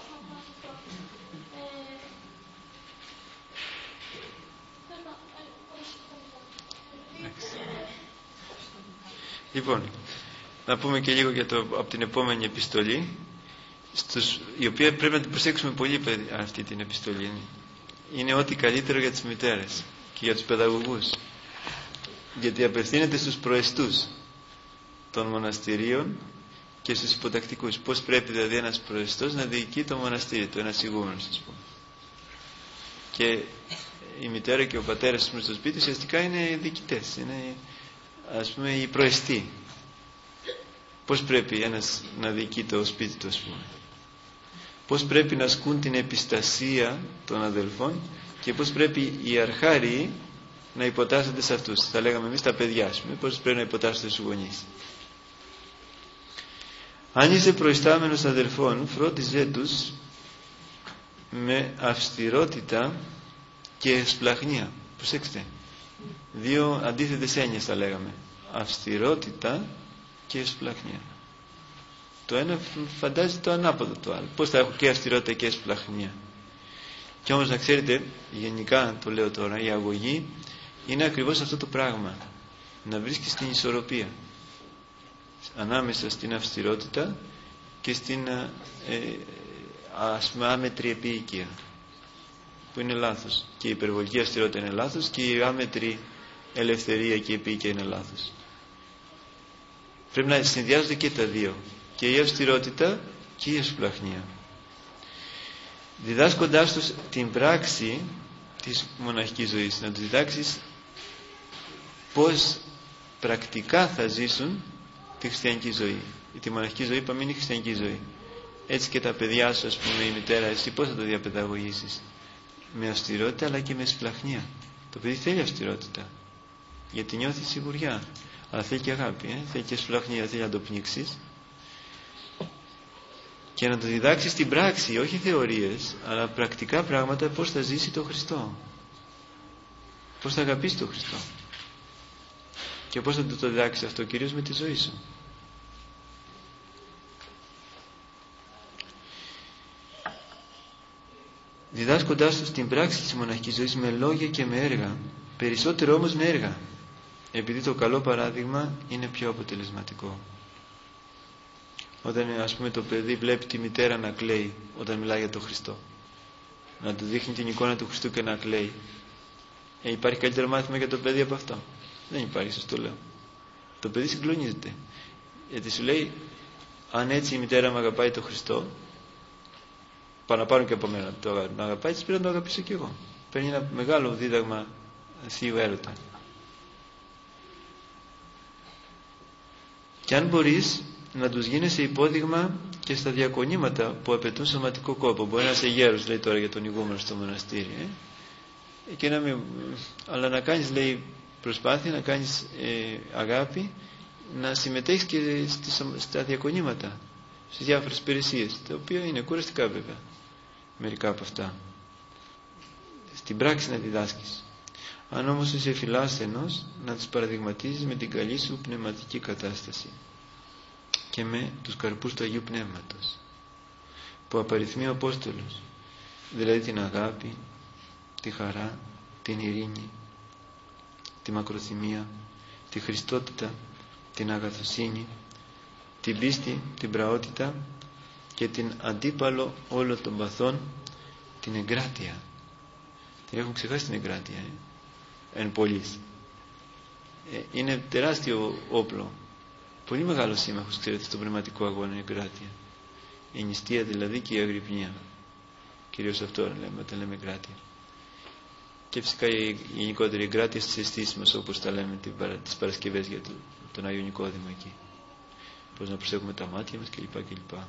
Λοιπόν, να πούμε και λίγο για το, από την επόμενη επιστολή, στους, η οποία πρέπει να την προσέξουμε πολύ αυτή την επιστολή. Είναι ό,τι καλύτερο για τις μητέρες και για τους παιδαγωγούς. Γιατί απευθύνεται στους προεστούς των μοναστηρίων και στους υποτακτικούς. Πώς πρέπει δηλαδή ένας προεστός να διοικεί το μοναστήρι του, ένας ηγούμενος, ας πούμε. Και η μητέρα και ο πατέρας στο σπίτι ουσιαστικά είναι διοικητές, είναι, ας πούμε, οι προεστοί. Πώς πρέπει ένας να διοικεί το σπίτι του, ας πούμε. Πώς πρέπει να ασκούν την επιστασία των αδελφών και πώς πρέπει οι αρχάριοι να υποτάσσονται σε αυτούς. Θα λέγαμε εμείς τα παιδιά, ας πούμε, πώς πρέπει να υποτάσσονται στους γονείς. Αν είσαι προϊστάμενος αδελφών, φρόντιζέ τους με αυστηρότητα και εσπλαχνία. Προσέξτε, δύο αντίθετες έννοιες θα λέγαμε. Αυστηρότητα και εσπλαχνία. Το ένα φαντάζει το ανάποδο το άλλο. Πώς θα έχω και αυστηρότητα και εσπλαχνία. Και όμως να ξέρετε, γενικά το λέω τώρα, η αγωγή είναι ακριβώς αυτό το πράγμα. Να βρίσκεις την ισορροπία ανάμεσα στην αυστηρότητα και στην ε, ας πούμε άμετρη επίοικια, που είναι λάθος. Και η υπερβολική αυστηρότητα είναι λάθος και η άμετρη ελευθερία και η επίοικια είναι λάθος. Πρέπει να συνδυάζονται και τα δύο, και η αυστηρότητα και η εσπλαχνία, διδάσκοντάς τους την πράξη της μοναχικής ζωής, να τους διδάξεις πώς πρακτικά θα ζήσουν τη χριστιανική ζωή. Τη μοναχική ζωή είπαμε είναι η χριστιανική ζωή. Έτσι και τα παιδιά σου, ας πούμε, η μητέρα, εσύ πώς θα το διαπαιδαγωγήσεις? Με αυστηρότητα αλλά και με εσπλαχνία. Το παιδί θέλει αυστηρότητα γιατί νιώθει σιγουριά, αλλά θέλει και αγάπη, ε? θέλει και εσπλαχνία, θέλει να το πνίξεις και να το διδάξεις στην πράξη, όχι θεωρίες, αλλά πρακτικά πράγματα, πώς θα ζήσει το Χριστό, πώς θα αγαπήσει το Χριστό. Και πώς θα του το διδάξεις αυτό? Κυρίως με τη ζωή σου. Διδάσκοντάς του στην πράξη της μοναχικής ζωής με λόγια και με έργα, περισσότερο όμως με έργα, επειδή το καλό παράδειγμα είναι πιο αποτελεσματικό. Όταν, ας πούμε, το παιδί βλέπει τη μητέρα να κλαίει όταν μιλάει για τον Χριστό, να του δείχνει την εικόνα του Χριστού και να κλαίει, ε, υπάρχει καλύτερο μάθημα για το παιδί από αυτό? Δεν υπάρχει, σας το λέω. Το παιδί συγκλονίζεται, γιατί σου λέει, αν έτσι η μητέρα μου αγαπάει τον Χριστό, παραπάνω και από μένα το αγαπάει, της πρέπει να το αγαπήσω κι εγώ. Παίρνει ένα μεγάλο δίδαγμα θείου έρωτα. Και αν μπορείς να τους γίνεσαι υπόδειγμα και στα διακονήματα που απαιτούν σωματικό κόπο. Μπορεί να είσαι γέρος, λέει τώρα για τον ηγούμενο στο μοναστήρι, ε? Και να μην, αλλά να κάνεις, λέει, προσπάθεια, να κάνεις ε, αγάπη, να συμμετέχεις και στις, στα διακονήματα, στις διάφορες υπηρεσίες, τα οποία είναι κουραστικά βέβαια, μερικά από αυτά. Στην πράξη να διδάσκεις. Αν όμως είσαι φιλάσθενος, να τους παραδειγματίζεις με την καλή σου πνευματική κατάσταση και με τους καρπούς του Αγίου Πνεύματος που απαριθμεί ο Απόστολος, δηλαδή την αγάπη, τη χαρά, την ειρήνη, τη μακροθυμία, τη χριστότητα, την αγαθοσύνη, την πίστη, την πραότητα και την αντίπαλο όλων των παθών, την εγκράτεια. Την έχουν ξεχάσει την εγκράτεια, ε? εν πολλής. Ε, είναι τεράστιο όπλο, πολύ μεγάλο σύμμαχος, ξέρετε, στον πνευματικό αγώνα, η εγκράτεια. Η νηστεία δηλαδή και η αγρυπνία, κυρίως αυτό λέμε όταν λέμε εγκράτεια. Και φυσικά η γενικότερη εγκράτεια στις αισθήσεις μας, όπως τα λέμε τις Παρασκευές για το, τον Άγιο Νικόδημο εκεί, πώς να προσέχουμε τα μάτια μας κλπ. κλπ.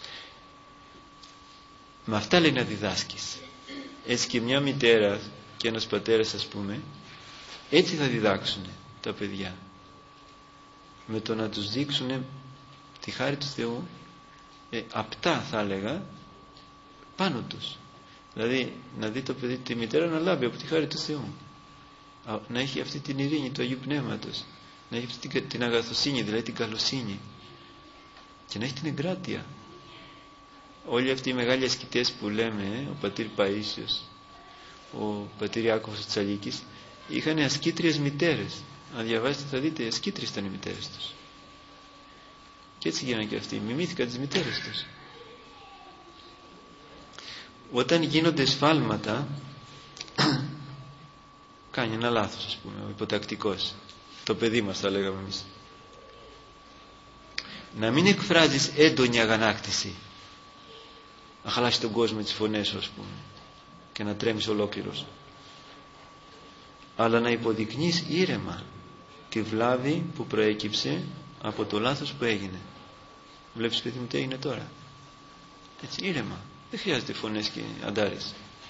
Με αυτά λέει να διδάσκεις. Έτσι και μια μητέρα και ένας πατέρας, ας πούμε, έτσι θα διδάξουν τα παιδιά, με το να τους δείξουν τη χάρη του Θεού, ε, απτά θα έλεγα, πάνω τους. Δηλαδή να δει το παιδί, τη μητέρα να λάβει από τη χάρη του Θεού, να έχει αυτή την ειρήνη του Αγίου Πνεύματος, να έχει αυτή την αγαθοσύνη, δηλαδή την καλοσύνη, και να έχει την εγκράτεια. Όλοι αυτοί οι μεγάλοι ασκητές που λέμε, ο πατήρ Παΐσιος, ο πατήρ Ιάκωβος Τσαλίκης, είχαν ασκήτριες μητέρες. Αν διαβάσετε θα δείτε, ασκήτριες ήταν οι μητέρες τους. Και έτσι γίνανε και αυτοί, μιμήθηκαν τις μητέρες τους. Όταν γίνονται σφάλματα, κάνει ένα λάθος, ας πούμε, ο υποτακτικός, το παιδί μας θα λέγαμε εμείς, να μην εκφράζεις έντονη αγανάκτηση, να χαλάσει τον κόσμο τις φωνές σου, ας πούμε, και να τρέμεις ολόκληρος, αλλά να υποδεικνύεις ήρεμα τη βλάβη που προέκυψε από το λάθος που έγινε. Βλέπεις, παιδί μου, τι έγινε τώρα? Έτσι, ήρεμα, δεν χρειάζεται φωνές και αντάρες.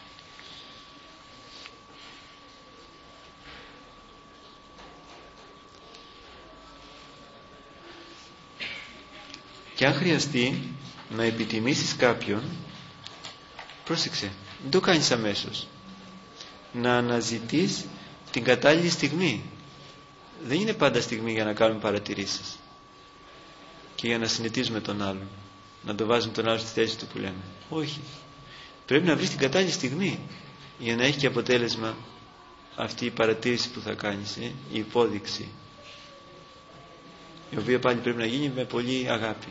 Και αν χρειαστεί να επιτιμήσεις κάποιον, πρόσεξε, μην το κάνεις αμέσως, να αναζητείς την κατάλληλη στιγμή. Δεν είναι πάντα στιγμή για να κάνουμε παρατηρήσεις και για να συνηθίζουμε τον άλλον, να το βάζουμε τον άλλο στη θέση του που λέμε. Όχι, πρέπει να βρεις την κατάλληλη στιγμή για να έχει και αποτέλεσμα αυτή η παρατήρηση που θα κάνεις, ε, η υπόδειξη, η οποία πάλι πρέπει να γίνει με πολύ αγάπη.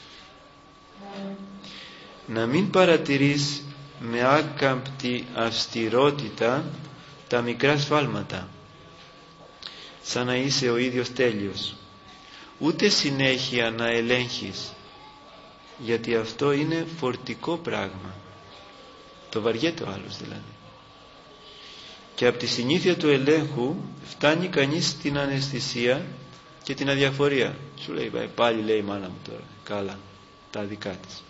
Να μην παρατηρείς με άκαμπτη αυστηρότητα τα μικρά σφάλματα, σαν να είσαι ο ίδιος τέλειος, ούτε συνέχεια να ελέγχεις, γιατί αυτό είναι φορτικό πράγμα, το βαριέται ο άλλος δηλαδή, και από τη συνήθεια του ελέγχου φτάνει κανείς στην αναισθησία και την αδιαφορία. Σου λέει, πάλι λέει η μάνα μου τώρα, καλά, τα δικά της.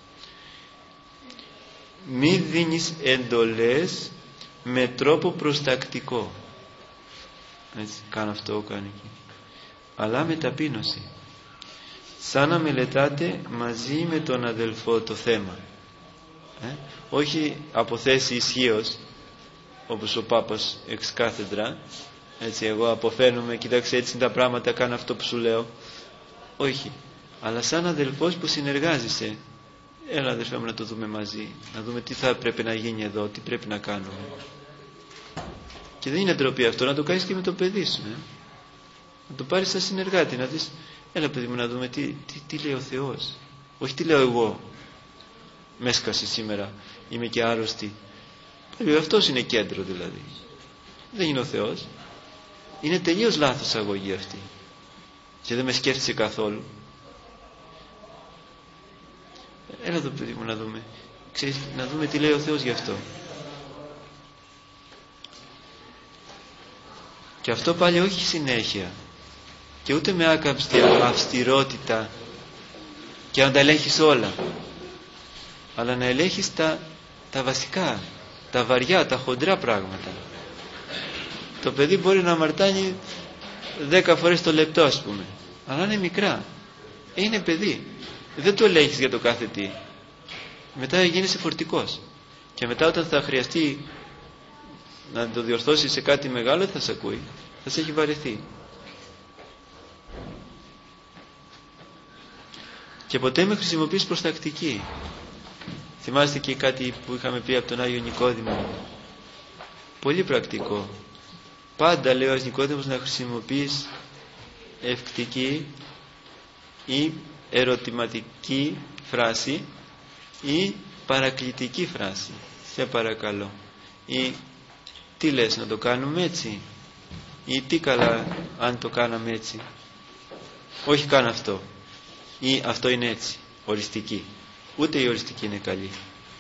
Μη δίνεις εντολές με τρόπο προστακτικό, έτσι, κάνω αυτό, κάνω εκεί, αλλά με ταπείνωση, σαν να μελετάτε μαζί με τον αδελφό το θέμα, ε? όχι από θέση ισχύως, όπως ο Πάπας εξ κάθεδρα, έτσι εγώ αποφαίνομαι, κοίταξε έτσι είναι τα πράγματα, κάνω αυτό που σου λέω. Όχι, αλλά σαν αδελφός που συνεργάζεσαι, έλα αδελφέ μου να το δούμε μαζί, να δούμε τι θα πρέπει να γίνει εδώ, τι πρέπει να κάνουμε. Και δεν είναι ντροπή αυτό, να το κάνεις και με το παιδί σου, ε? να το πάρεις σαν συνεργάτη, να δεις, έλα παιδί μου να δούμε τι, τι, τι λέει ο Θεός, όχι τι λέω εγώ, με έσκασε σήμερα, είμαι και άρρωστη. Πάλι αυτός είναι κέντρο δηλαδή, δεν είναι ο Θεός. Είναι τελείως λάθος αγωγή αυτή και δεν με σκέφτησε καθόλου. Έλα εδώ παιδί μου να δούμε, ξέρεις, να δούμε τι λέει ο Θεός γι' αυτό. Και αυτό πάλι όχι συνέχεια και ούτε με άκαμψη αυστηρότητα και να τα ελέγχεις όλα, αλλά να ελέγχεις τα, τα βασικά, τα βαριά, τα χοντρά πράγματα. Το παιδί μπορεί να αμαρτάνει δέκα φορές το λεπτό, ας πούμε, αλλά είναι μικρά, είναι παιδί, δεν το ελέγχεις για το κάθε τι. Μετά γίνεσαι φορτικός και μετά όταν θα χρειαστεί να το διορθώσεις σε κάτι μεγάλο, θα σε ακούει, θα σε έχει βαρεθεί. Και ποτέ με χρησιμοποιείς προς τακτική. Θυμάστε και κάτι που είχαμε πει από τον Άγιο Νικόδημο, πολύ πρακτικό. Πάντα λέει ο Άγιος Νικόδημος να χρησιμοποιείς ευκτική ή ερωτηματική φράση ή παρακλητική φράση, σε παρακαλώ, ή τι λες να το κάνουμε έτσι, ή τι καλά αν το κάναμε έτσι, όχι καν αυτό, ή αυτό είναι έτσι, οριστική. Ούτε η οριστική είναι καλή.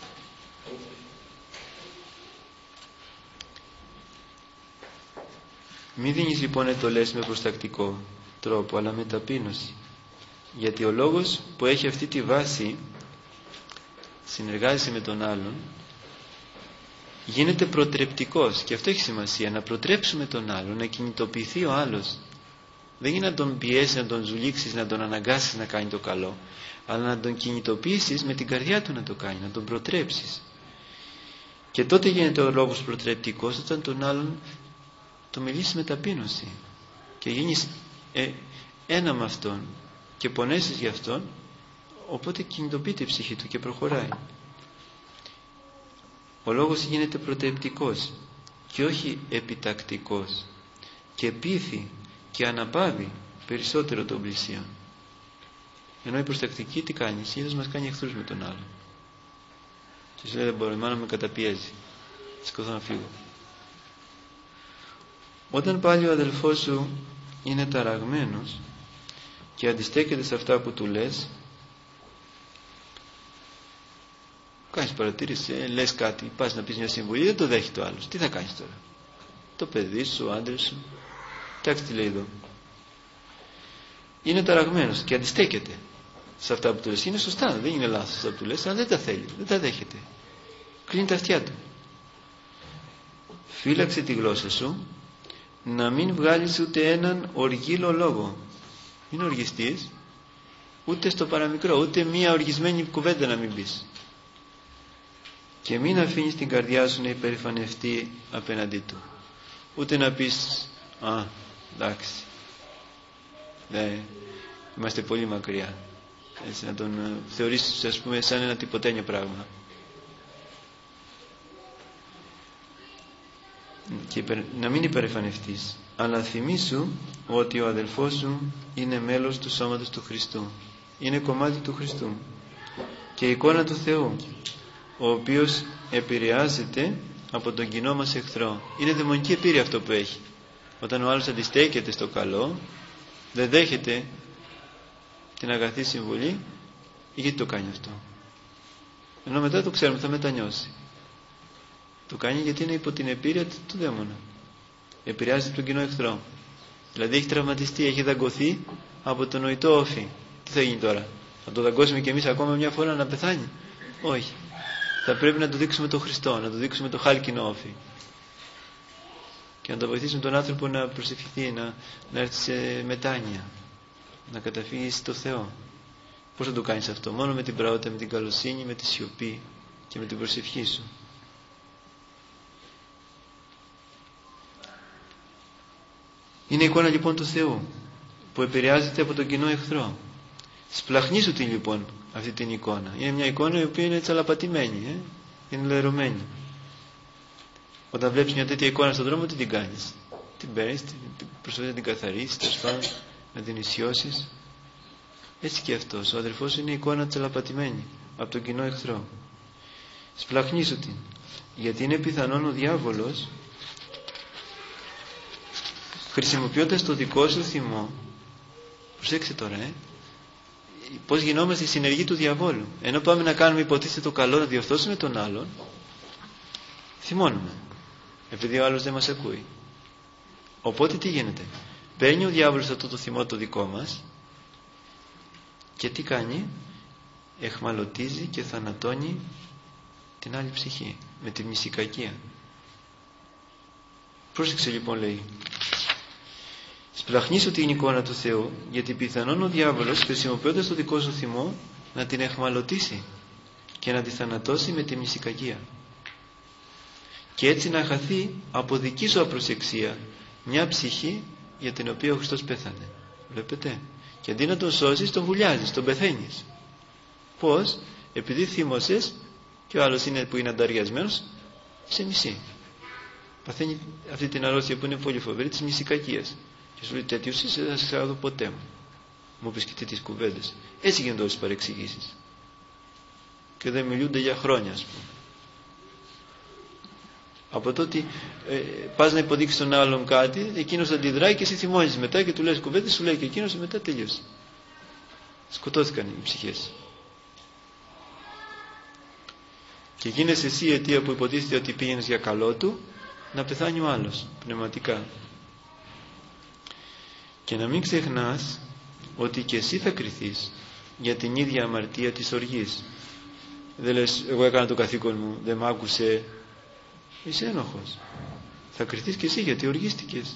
Μην δίνεις λοιπόν εντολές με προστακτικό τρόπο, αλλά με ταπείνωση, γιατί ο λόγος που έχει αυτή τη βάση, συνεργάζεσαι με τον άλλον, γίνεται προτρεπτικός. Και αυτό έχει σημασία, να προτρέψουμε τον άλλον, να κινητοποιηθεί ο άλλος. Δεν είναι να τον πιέσεις, να τον ζουλήξεις, να τον αναγκάσεις να κάνει το καλό, αλλά να τον κινητοποιήσεις με την καρδιά του να το κάνει, να τον προτρέψεις. Και τότε γίνεται ο λόγος προτρεπτικός όταν τον άλλον το μιλήσεις με ταπείνωση και γίνεις ε, ένα με αυτόν και πονέσεις για αυτόν, οπότε κινητοποιείται η ψυχή του και προχωράει. Ο λόγος γίνεται προτρεπτικός και όχι επιτακτικός και πείθει και αναπαύει περισσότερο τον πλησίον. Ενώ η προστακτική τι κάνει, συνήθως μας κάνει εχθρούς με τον άλλον. Και σου λέει δεν μπορώ, η μάνα με καταπιέζει, σηκωθώ να φύγω. Όταν πάλι ο αδελφός σου είναι ταραγμένος και αντιστέκεται σε αυτά που του λες, κάνεις παρατήρηση, ε, λες κάτι, πας να πεις μια συμβουλή, δεν το δέχεται ο άλλος. Τι θα κάνεις τώρα? Το παιδί σου, ο άντρας σου, κοιτάξτε τι λέει εδώ. Είναι ταραγμένος και αντιστέκεται σε αυτά που του λες. Είναι σωστά, δεν είναι λάθος αυτά που του λες, αλλά δεν τα θέλει, δεν τα δέχεται. Κλείνει τα αυτιά του. Φύλαξε τη γλώσσα σου, να μην βγάλεις ούτε έναν οργήλο λόγο. Μην οργιστείς, ούτε στο παραμικρό, ούτε μία οργισμένη κουβέντα να μην πεις. Και μην αφήνεις την καρδιά σου να υπερηφανευτεί απέναντί του. Ούτε να πεις, α, εντάξει, ναι, είμαστε πολύ μακριά. Έτσι, να τον uh, θεωρήσεις, ας πούμε, σαν ένα τυποτένιο πράγμα. Και υπερ, να μην υπερηφανευτείς, αλλά θυμήσου ότι ο αδελφός σου είναι μέλος του σώματος του Χριστού, είναι κομμάτι του Χριστού και εικόνα του Θεού, ο οποίος επηρεάζεται από τον κοινό μας εχθρό. Είναι δαιμονική επίρρεια αυτό που έχει. Όταν ο άλλος αντιστέκεται στο καλό, δεν δέχεται την αγαθή συμβουλή, γιατί το κάνει αυτό? Ενώ μετά το ξέρουμε, θα μετανιώσει. Το κάνει γιατί είναι υπό την επίρρεια του δαίμονα. Επηρεάζεται τον κοινό εχθρό. Δηλαδή έχει τραυματιστεί, έχει δαγκωθεί από τον νοητό όφη. Τι θα γίνει τώρα? Θα το δαγκώσουμε κι εμείς ακόμα μια φορά να πεθάνει? Όχι. Θα πρέπει να του δείξουμε τον Χριστό, να του δείξουμε το χάλκινο όφη και να το βοηθήσουμε τον άνθρωπο να προσευχηθεί, να, να έρθει σε μετάνοια, να καταφύγει στο Θεό. Πώς θα το κάνεις αυτό? Μόνο με την πραότητα, με την καλοσύνη, με τη σιωπή και με την προσευχή σου. Είναι εικόνα λοιπόν του Θεού που επηρεάζεται από τον κοινό εχθρό. Σπλαχνίσου την λοιπόν αυτή την εικόνα. Είναι μια εικόνα η οποία είναι τσαλαπατημένη, ε? είναι λερωμένη. Όταν βλέπεις μια τέτοια εικόνα στον δρόμο, τι την κάνεις? Την παίρνεις, την προσπαθείς να την καθαρίσεις, να την ισιώσεις. Έτσι και αυτός ο αδερφός είναι εικόνα τσαλαπατημένη από τον κοινό εχθρό. Σπλαχνίσου την, γιατί είναι πιθανόν ο διάβολος, χρησιμοποιώντας το δικό σου θυμό, προσέξτε τώρα, ε, πώς γινόμαστε συνεργοί του διαβόλου. Ενώ πάμε να κάνουμε υποτίθεται το καλό, να διορθώσουμε τον άλλον, θυμώνουμε, επειδή ο άλλος δεν μας ακούει. Οπότε τι γίνεται? Παίρνει ο διάβολος αυτό το θυμό το δικό μας και τι κάνει? Εχμαλωτίζει και θανατώνει την άλλη ψυχή με τη μυσικακία. Πρόσεξε λοιπόν, λέει, σπλαχνίσου την εικόνα του Θεού, γιατί πιθανόν ο διάβολος, χρησιμοποιώντας το δικό σου θυμό, να την εχμαλωτήσει και να τη θανατώσει με τη μυσικακία, και έτσι να χαθεί από δική σου απροσεξία μια ψυχή για την οποία ο Χριστός πέθανε. Βλέπετε? Και αντί να τον σώσεις, τον βουλιάζεις, τον πεθαίνεις. Πώς? Επειδή θύμωσες και ο άλλος είναι που είναι ανταριασμένος, σε μισεί. Παθαίνει αυτή την αρρώστια που είναι πολύ φοβερή, της μυσικακίας. Και σου λέει, τέτοιους είσαι, δεν θα σε ξαναδώ ποτέ μου. Μου είπες και τέτοιες κουβέντες. Έτσι γίνονται όλες τις παρεξηγήσεις. Και δεν μιλούνται για χρόνια, ας πούμε. Από τότε ε, πας να υποδείξεις τον άλλον κάτι, εκείνος αντιδράει και εσύ θυμώνεις μετά και του λες κουβέντες, σου λέει και εκείνος, μετά τελείωσε. Σκοτώθηκαν οι ψυχές. Και γίνεσαι εσύ η αιτία που υποτίθεται ότι πήγαινες για καλό του, να πεθάνει ο άλλος πνευματικά. Και να μην ξεχνάς ότι και εσύ θα κριθείς για την ίδια αμαρτία της οργής. Δεν λες, εγώ έκανα το καθήκον μου, δεν μ' άκουσε. Είσαι ένοχος. Θα κριθείς και εσύ γιατί οργίστηκες.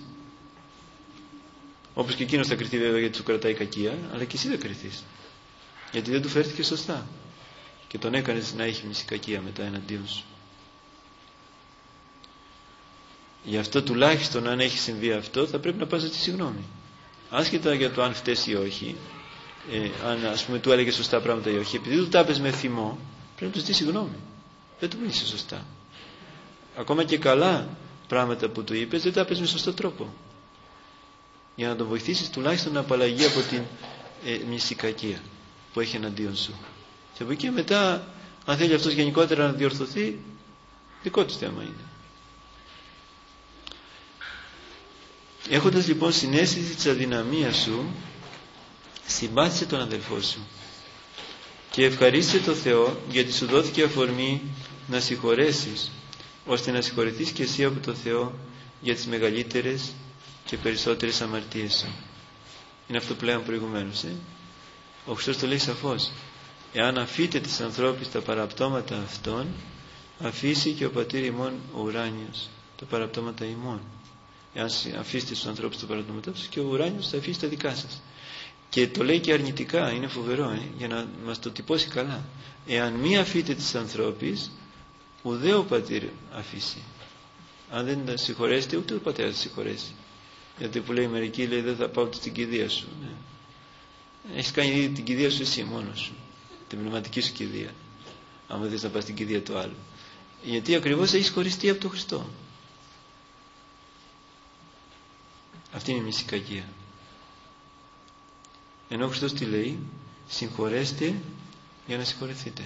Όπως και εκείνος θα κριθεί βέβαια γιατί σου κρατάει κακία, αλλά και εσύ θα κριθείς γιατί δεν του φέρθηκε σωστά και τον έκανες να έχει μυσικακία μετά εναντίον σου. Γι' αυτό τουλάχιστον αν έχει συμβεί αυτό, θα πρέπει να πας να τη συγγνώμη, άσχετα για το αν φταίς ή όχι, ε, αν ας πούμε του έλεγε σωστά πράγματα ή όχι. Επειδή του τα είπες με θυμό, πρέπει να του ζητήσεις συγγνώμη. Δεν του μίλησες σωστά. Ακόμα και καλά πράγματα που του είπες, δεν τα είπες με σωστό τρόπο, για να τον βοηθήσεις τουλάχιστον να απαλλαγεί από την ε, μυσικακία που έχει εναντίον σου. Και από εκεί μετά, αν θέλει αυτός γενικότερα να διορθωθεί, δικό του θέμα είναι. Έχοντας λοιπόν συναίσθηση της αδυναμίας σου, συμπάθησε τον αδελφό σου και ευχαρίστησε το Θεό, γιατί σου δόθηκε αφορμή να συγχωρέσεις, ώστε να συγχωρεθείς και εσύ από το Θεό για τις μεγαλύτερες και περισσότερες αμαρτίες σου. Είναι αυτό που λέγαμε προηγουμένως, ε? Ο Χριστός το λέει σαφώς, εάν αφείτε τις ανθρώπους τα παραπτώματα αυτών, αφήσει και ο πατήρ ημών ο ουράνιος τα παραπτώματα ημών. Εάν αφήσετε τους ανθρώπους τα παραπτώματα τους, και ο ουράνιος θα αφήσει τα δικά σας. Και το λέει και αρνητικά, είναι φοβερό, ε? για να μας το τυπώσει καλά. Εάν μη αφείτε τις ανθρώπους, ουδέ ο πατήρ αφήσει. Αν δεν τα συγχωρέσετε, ούτε ο πατέρας θα συγχωρέσει. Γιατί που λέει μερικοί, λέει, δεν θα πάω στην κηδεία σου. Ναι. Έχεις κάνει ήδη την κηδεία σου εσύ μόνος σου, την πνευματική σου κηδεία, άμα θες να πας στην κηδεία του άλλου. Γιατί ακριβώς έχεις χωριστεί από τον Χριστό. Αυτή είναι η μυσικακία. Ενώ ο Χριστός τι λέει? Συγχωρέστε για να συγχωρεθείτε.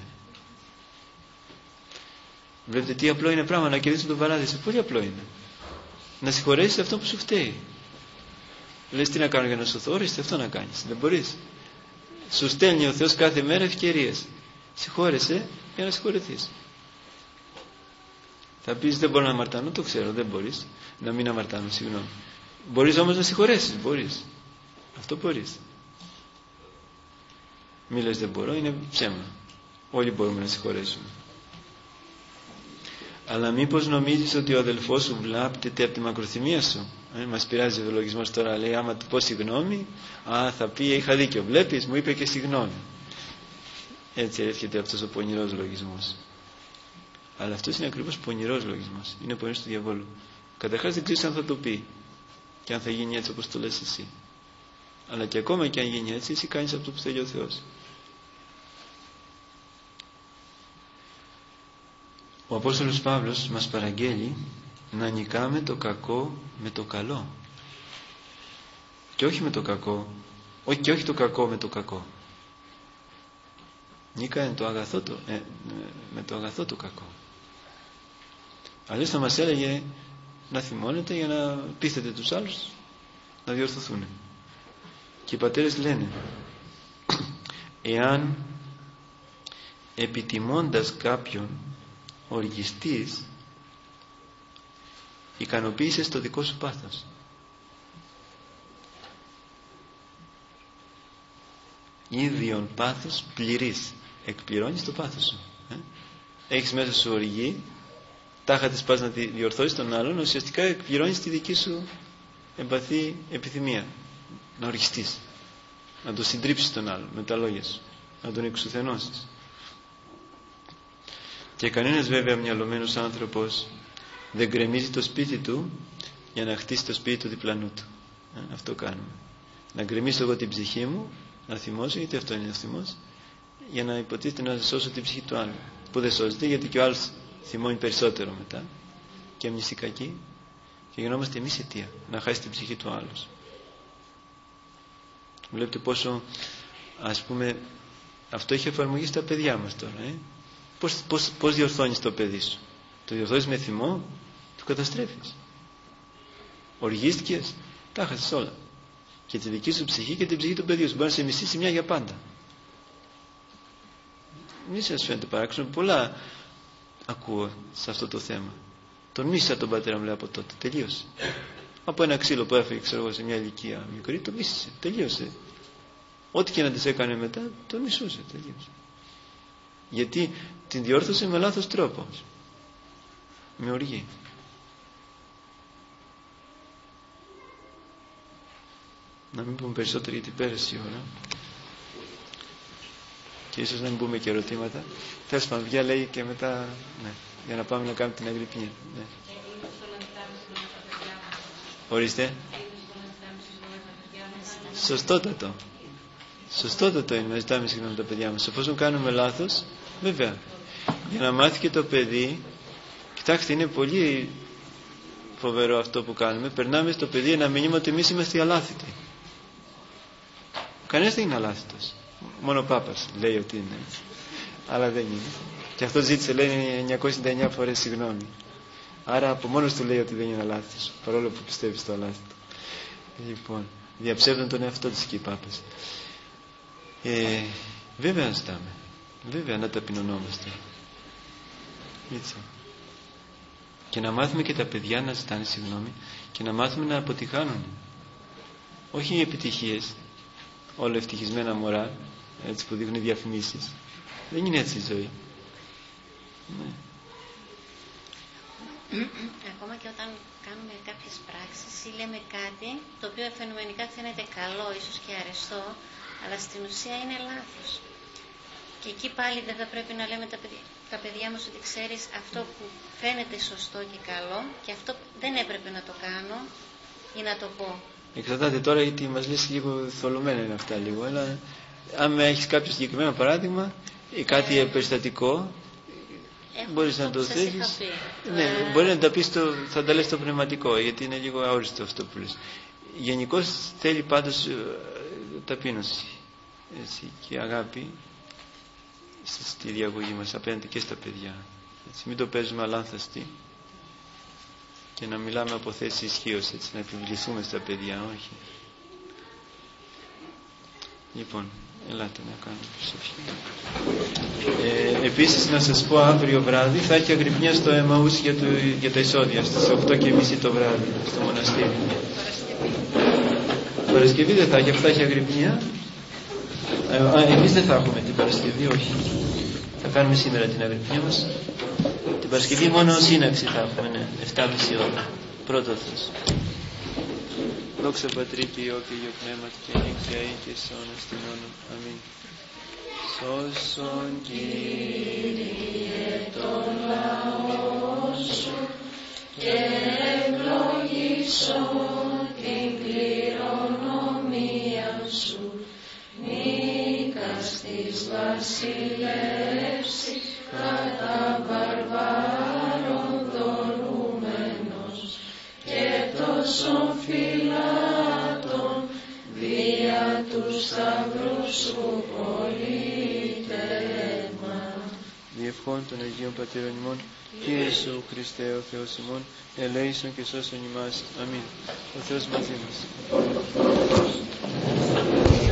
Βλέπετε τι απλό είναι πράγμα να κερδίσετε τον παράδεισο. Πολύ απλό είναι. Να συγχωρέσεις αυτό που σου φταίει. Λες, τι να κάνω για να σωθώ? Ορίστε, αυτό να κάνεις. Δεν μπορείς. Σου στέλνει ο Θεός κάθε μέρα ευκαιρίες. Συγχώρεσαι για να συγχωρεθείς. Θα πεις, δεν μπορώ να αμαρτάνω. Το ξέρω, δεν μπορείς να μην αμαρτάνω, συγγνώμη. Μπορείς όμως να συγχωρέσεις. Μπορείς. Αυτό μπορείς. Μη λες δεν μπορώ, είναι ψέμα. Όλοι μπορούμε να συγχωρέσουμε. Αλλά μήπως νομίζεις ότι ο αδελφός σου βλάπτεται από τη μακροθυμία σου? Ε, μας πειράζει ο λογισμός τώρα, λέει, άμα του πω συγγνώμη, α, θα πει είχα δίκιο. Βλέπεις, μου είπε και συγγνώμη. Έτσι έρχεται αυτός ο πονηρός λογισμός. Αλλά αυτός είναι ακριβώς πονηρός λογισμός. Είναι πονηρός του διαβόλου. Καταρχάς δεν ξέρεις αν θα το πει. και αν θα γίνει έτσι όπως το λες εσύ. Αλλά και ακόμα και αν γίνει έτσι, εσύ κάνεις αυτό που θέλει ο Θεός. Ο Απόστολος Παύλος μας παραγγέλει να νικάμε το κακό με το καλό. Και όχι με το κακό, όχι και όχι το κακό με το κακό. Νίκανε το αγαθό το, ε, με το αγαθό το κακό. Αλλιώς θα μας έλεγε να θυμώνετε για να πείθετε τους άλλους να διορθωθούν. Και οι πατέρες λένε, εάν επιτιμώντας κάποιον οργιστείς, ικανοποίησες το δικό σου πάθος. Ίδιον πάθος πληρής, εκπληρώνεις το πάθος σου. ε? Έχεις μέσα σου οργή, τάχα της πας να τη διορθώσεις τον άλλον, ουσιαστικά εκπληρώνεις τη δική σου εμπαθή επιθυμία, να οργιστείς, να το συντρίψεις τον άλλον με τα λόγια σου, να τον εξουθενώσεις. Και κανένας βέβαια μυαλωμένος άνθρωπος δεν γκρεμίζει το σπίτι του για να χτίσει το σπίτι του διπλανού του. ε, αυτό κάνουμε, να γκρεμίσω εγώ την ψυχή μου, να θυμώσω, γιατί αυτό είναι ο θυμός, για να υποτίθεται να σώσω την ψυχή του άλλου, που δεν σώζεται, γιατί και ο άλλος θυμώνει περισσότερο μετά και εμείς οι κακοί, και γινόμαστε εμείς αιτία να χάσει την ψυχή του άλλου. Βλέπετε πόσο, ας πούμε, αυτό έχει εφαρμογή στα παιδιά μας τώρα. Ε? Πώς, πώς, πώς διορθώνεις το παιδί σου? Το διορθώνεις με θυμό, το καταστρέφεις. Οργίστηκες, τα χάσεις όλα. Και τη δική σου ψυχή και την ψυχή του παιδιού σου. Μπορεί να σε μισήσει μια για πάντα. Μη σας φαίνεται παράξενο, πολλά ακούω σε αυτό το θέμα. Τον μίσησα τον πατέρα μου, λέει, από τότε. Τελείωσε. Από ένα ξύλο που έφεγε, ξέρω εγώ, σε μια ηλικία μικρή, τον μίσησε. Τελείωσε. Ό,τι και να της έκανε μετά, τον μισούσε. Τελείωσε. Γιατί την διόρθωσε με λάθος τρόπο. Με οργή. Να μην πούμε περισσότερο, γιατί πέρασε η ώρα και ίσως να μην πούμε και ερωτήματα. Τέλος πάντων, βγει, λέει, και μετά, ναι, για να πάμε να κάνουμε την Αγρυπνία. Ναι. Ορίστε. Σωστότατο. Σωστότατο είναι να ζητάμε συγγνώμη τα παιδιά μας. Εφόσον κάνουμε λάθος, βέβαια, για να μάθει και το παιδί. Κοιτάξτε, είναι πολύ φοβερό αυτό που κάνουμε. Περνάμε στο παιδί ένα μήνυμα ότι εμείς είμαστε αλάθητοι. Κανένας δεν είναι αλάθητος. Μόνο ο Πάπας λέει ότι είναι. Αλλά δεν είναι. Και αυτό ζήτησε, λέει, εννιακόσιες ενενήντα εννιά φορές συγγνώμη. Άρα από μόνος του λέει ότι δεν είναι αλάθητος, παρόλο που πιστεύει στο αλάθητο. Λοιπόν, διαψεύδουν τον εαυτό της και οι Πάπες. Ε, βέβαια να ζητάμε. Βέβαια να ταπεινωνόμαστε. Έτσι. Και να μάθουμε και τα παιδιά να ζητάνε συγγνώμη και να μάθουμε να αποτυχάνουν. Όχι οι επιτυχίες, όλα ευτυχισμένα μωρά, έτσι που δείχνουν διαφημίσεις. Δεν είναι έτσι η ζωή. Ναι. Ακόμα και όταν κάνουμε κάποιες πράξεις ή λέμε κάτι το οποίο φαινομενικά φαίνεται καλό, ίσως και αρεστό, αλλά στην ουσία είναι λάθος. Και εκεί πάλι δεν θα πρέπει να λέμε τα παιδιά, τα παιδιά μας ότι ξέρεις αυτό που φαίνεται σωστό και καλό και αυτό δεν έπρεπε να το κάνω ή να το πω. Εξαρτάται τώρα, γιατί μας λες λίγο θολωμένα είναι αυτά λίγο, αλλά αν έχεις κάποιο συγκεκριμένο παράδειγμα ή κάτι ε, περιστατικό, Έχω μπορείς να το θέσεις. Ναι, ε... μπορεί να τα πεις, το, θα τα λες το πνευματικό, γιατί είναι λίγο αόριστο αυτό που λες. Γενικώς θέλει πάντως ταπείνωση, έτσι, και αγάπη στη διαγωγή μας απέναντι και στα παιδιά. Έτσι, μην το παίζουμε αλάνθαστη και να μιλάμε από θέση ισχύως, έτσι, να επιβληθούμε στα παιδιά, όχι. Λοιπόν, ελάτε να κάνουμε προσευχή. Ε, επίσης να σας πω, αύριο βράδυ θα έχει αγρυπνία στο Εμαούς για, το, για τα εισόδια στις οκτώ και μισή το βράδυ στο μοναστήρι. Παρασκευή. Παρασκευή δεν θα έχει, αυτά έχει αγρυπνία. Ε, α, εμείς δεν θα έχουμε την Παρασκευή, όχι. Θα κάνουμε σήμερα την αγρυπνία μας. Την Παρασκευή μόνο σύναξη θα έχουμε, ναι, εφτά και μισή ώρα. Πρώτο Θεός. Δόξα Πατρί και Υιό και Υιό Πνεύματι και νύχια ή και σώνα στην όνομα. Αμήν. Σώσον Κύριε τον λαό σου και ευλογήσον την βασιλεύσει κατά βαρβάρων δωρούμενος και τόσων φυλάτων δια του σταυρού σου πολίτευμα. Διευχών των Αγίων Πατήρων ημών, Κύριε Ιησού Χριστέ ο Θεός ημών, ελέησον και σώσον ημάς. Αμήν. Ο Θεός μαζί μας.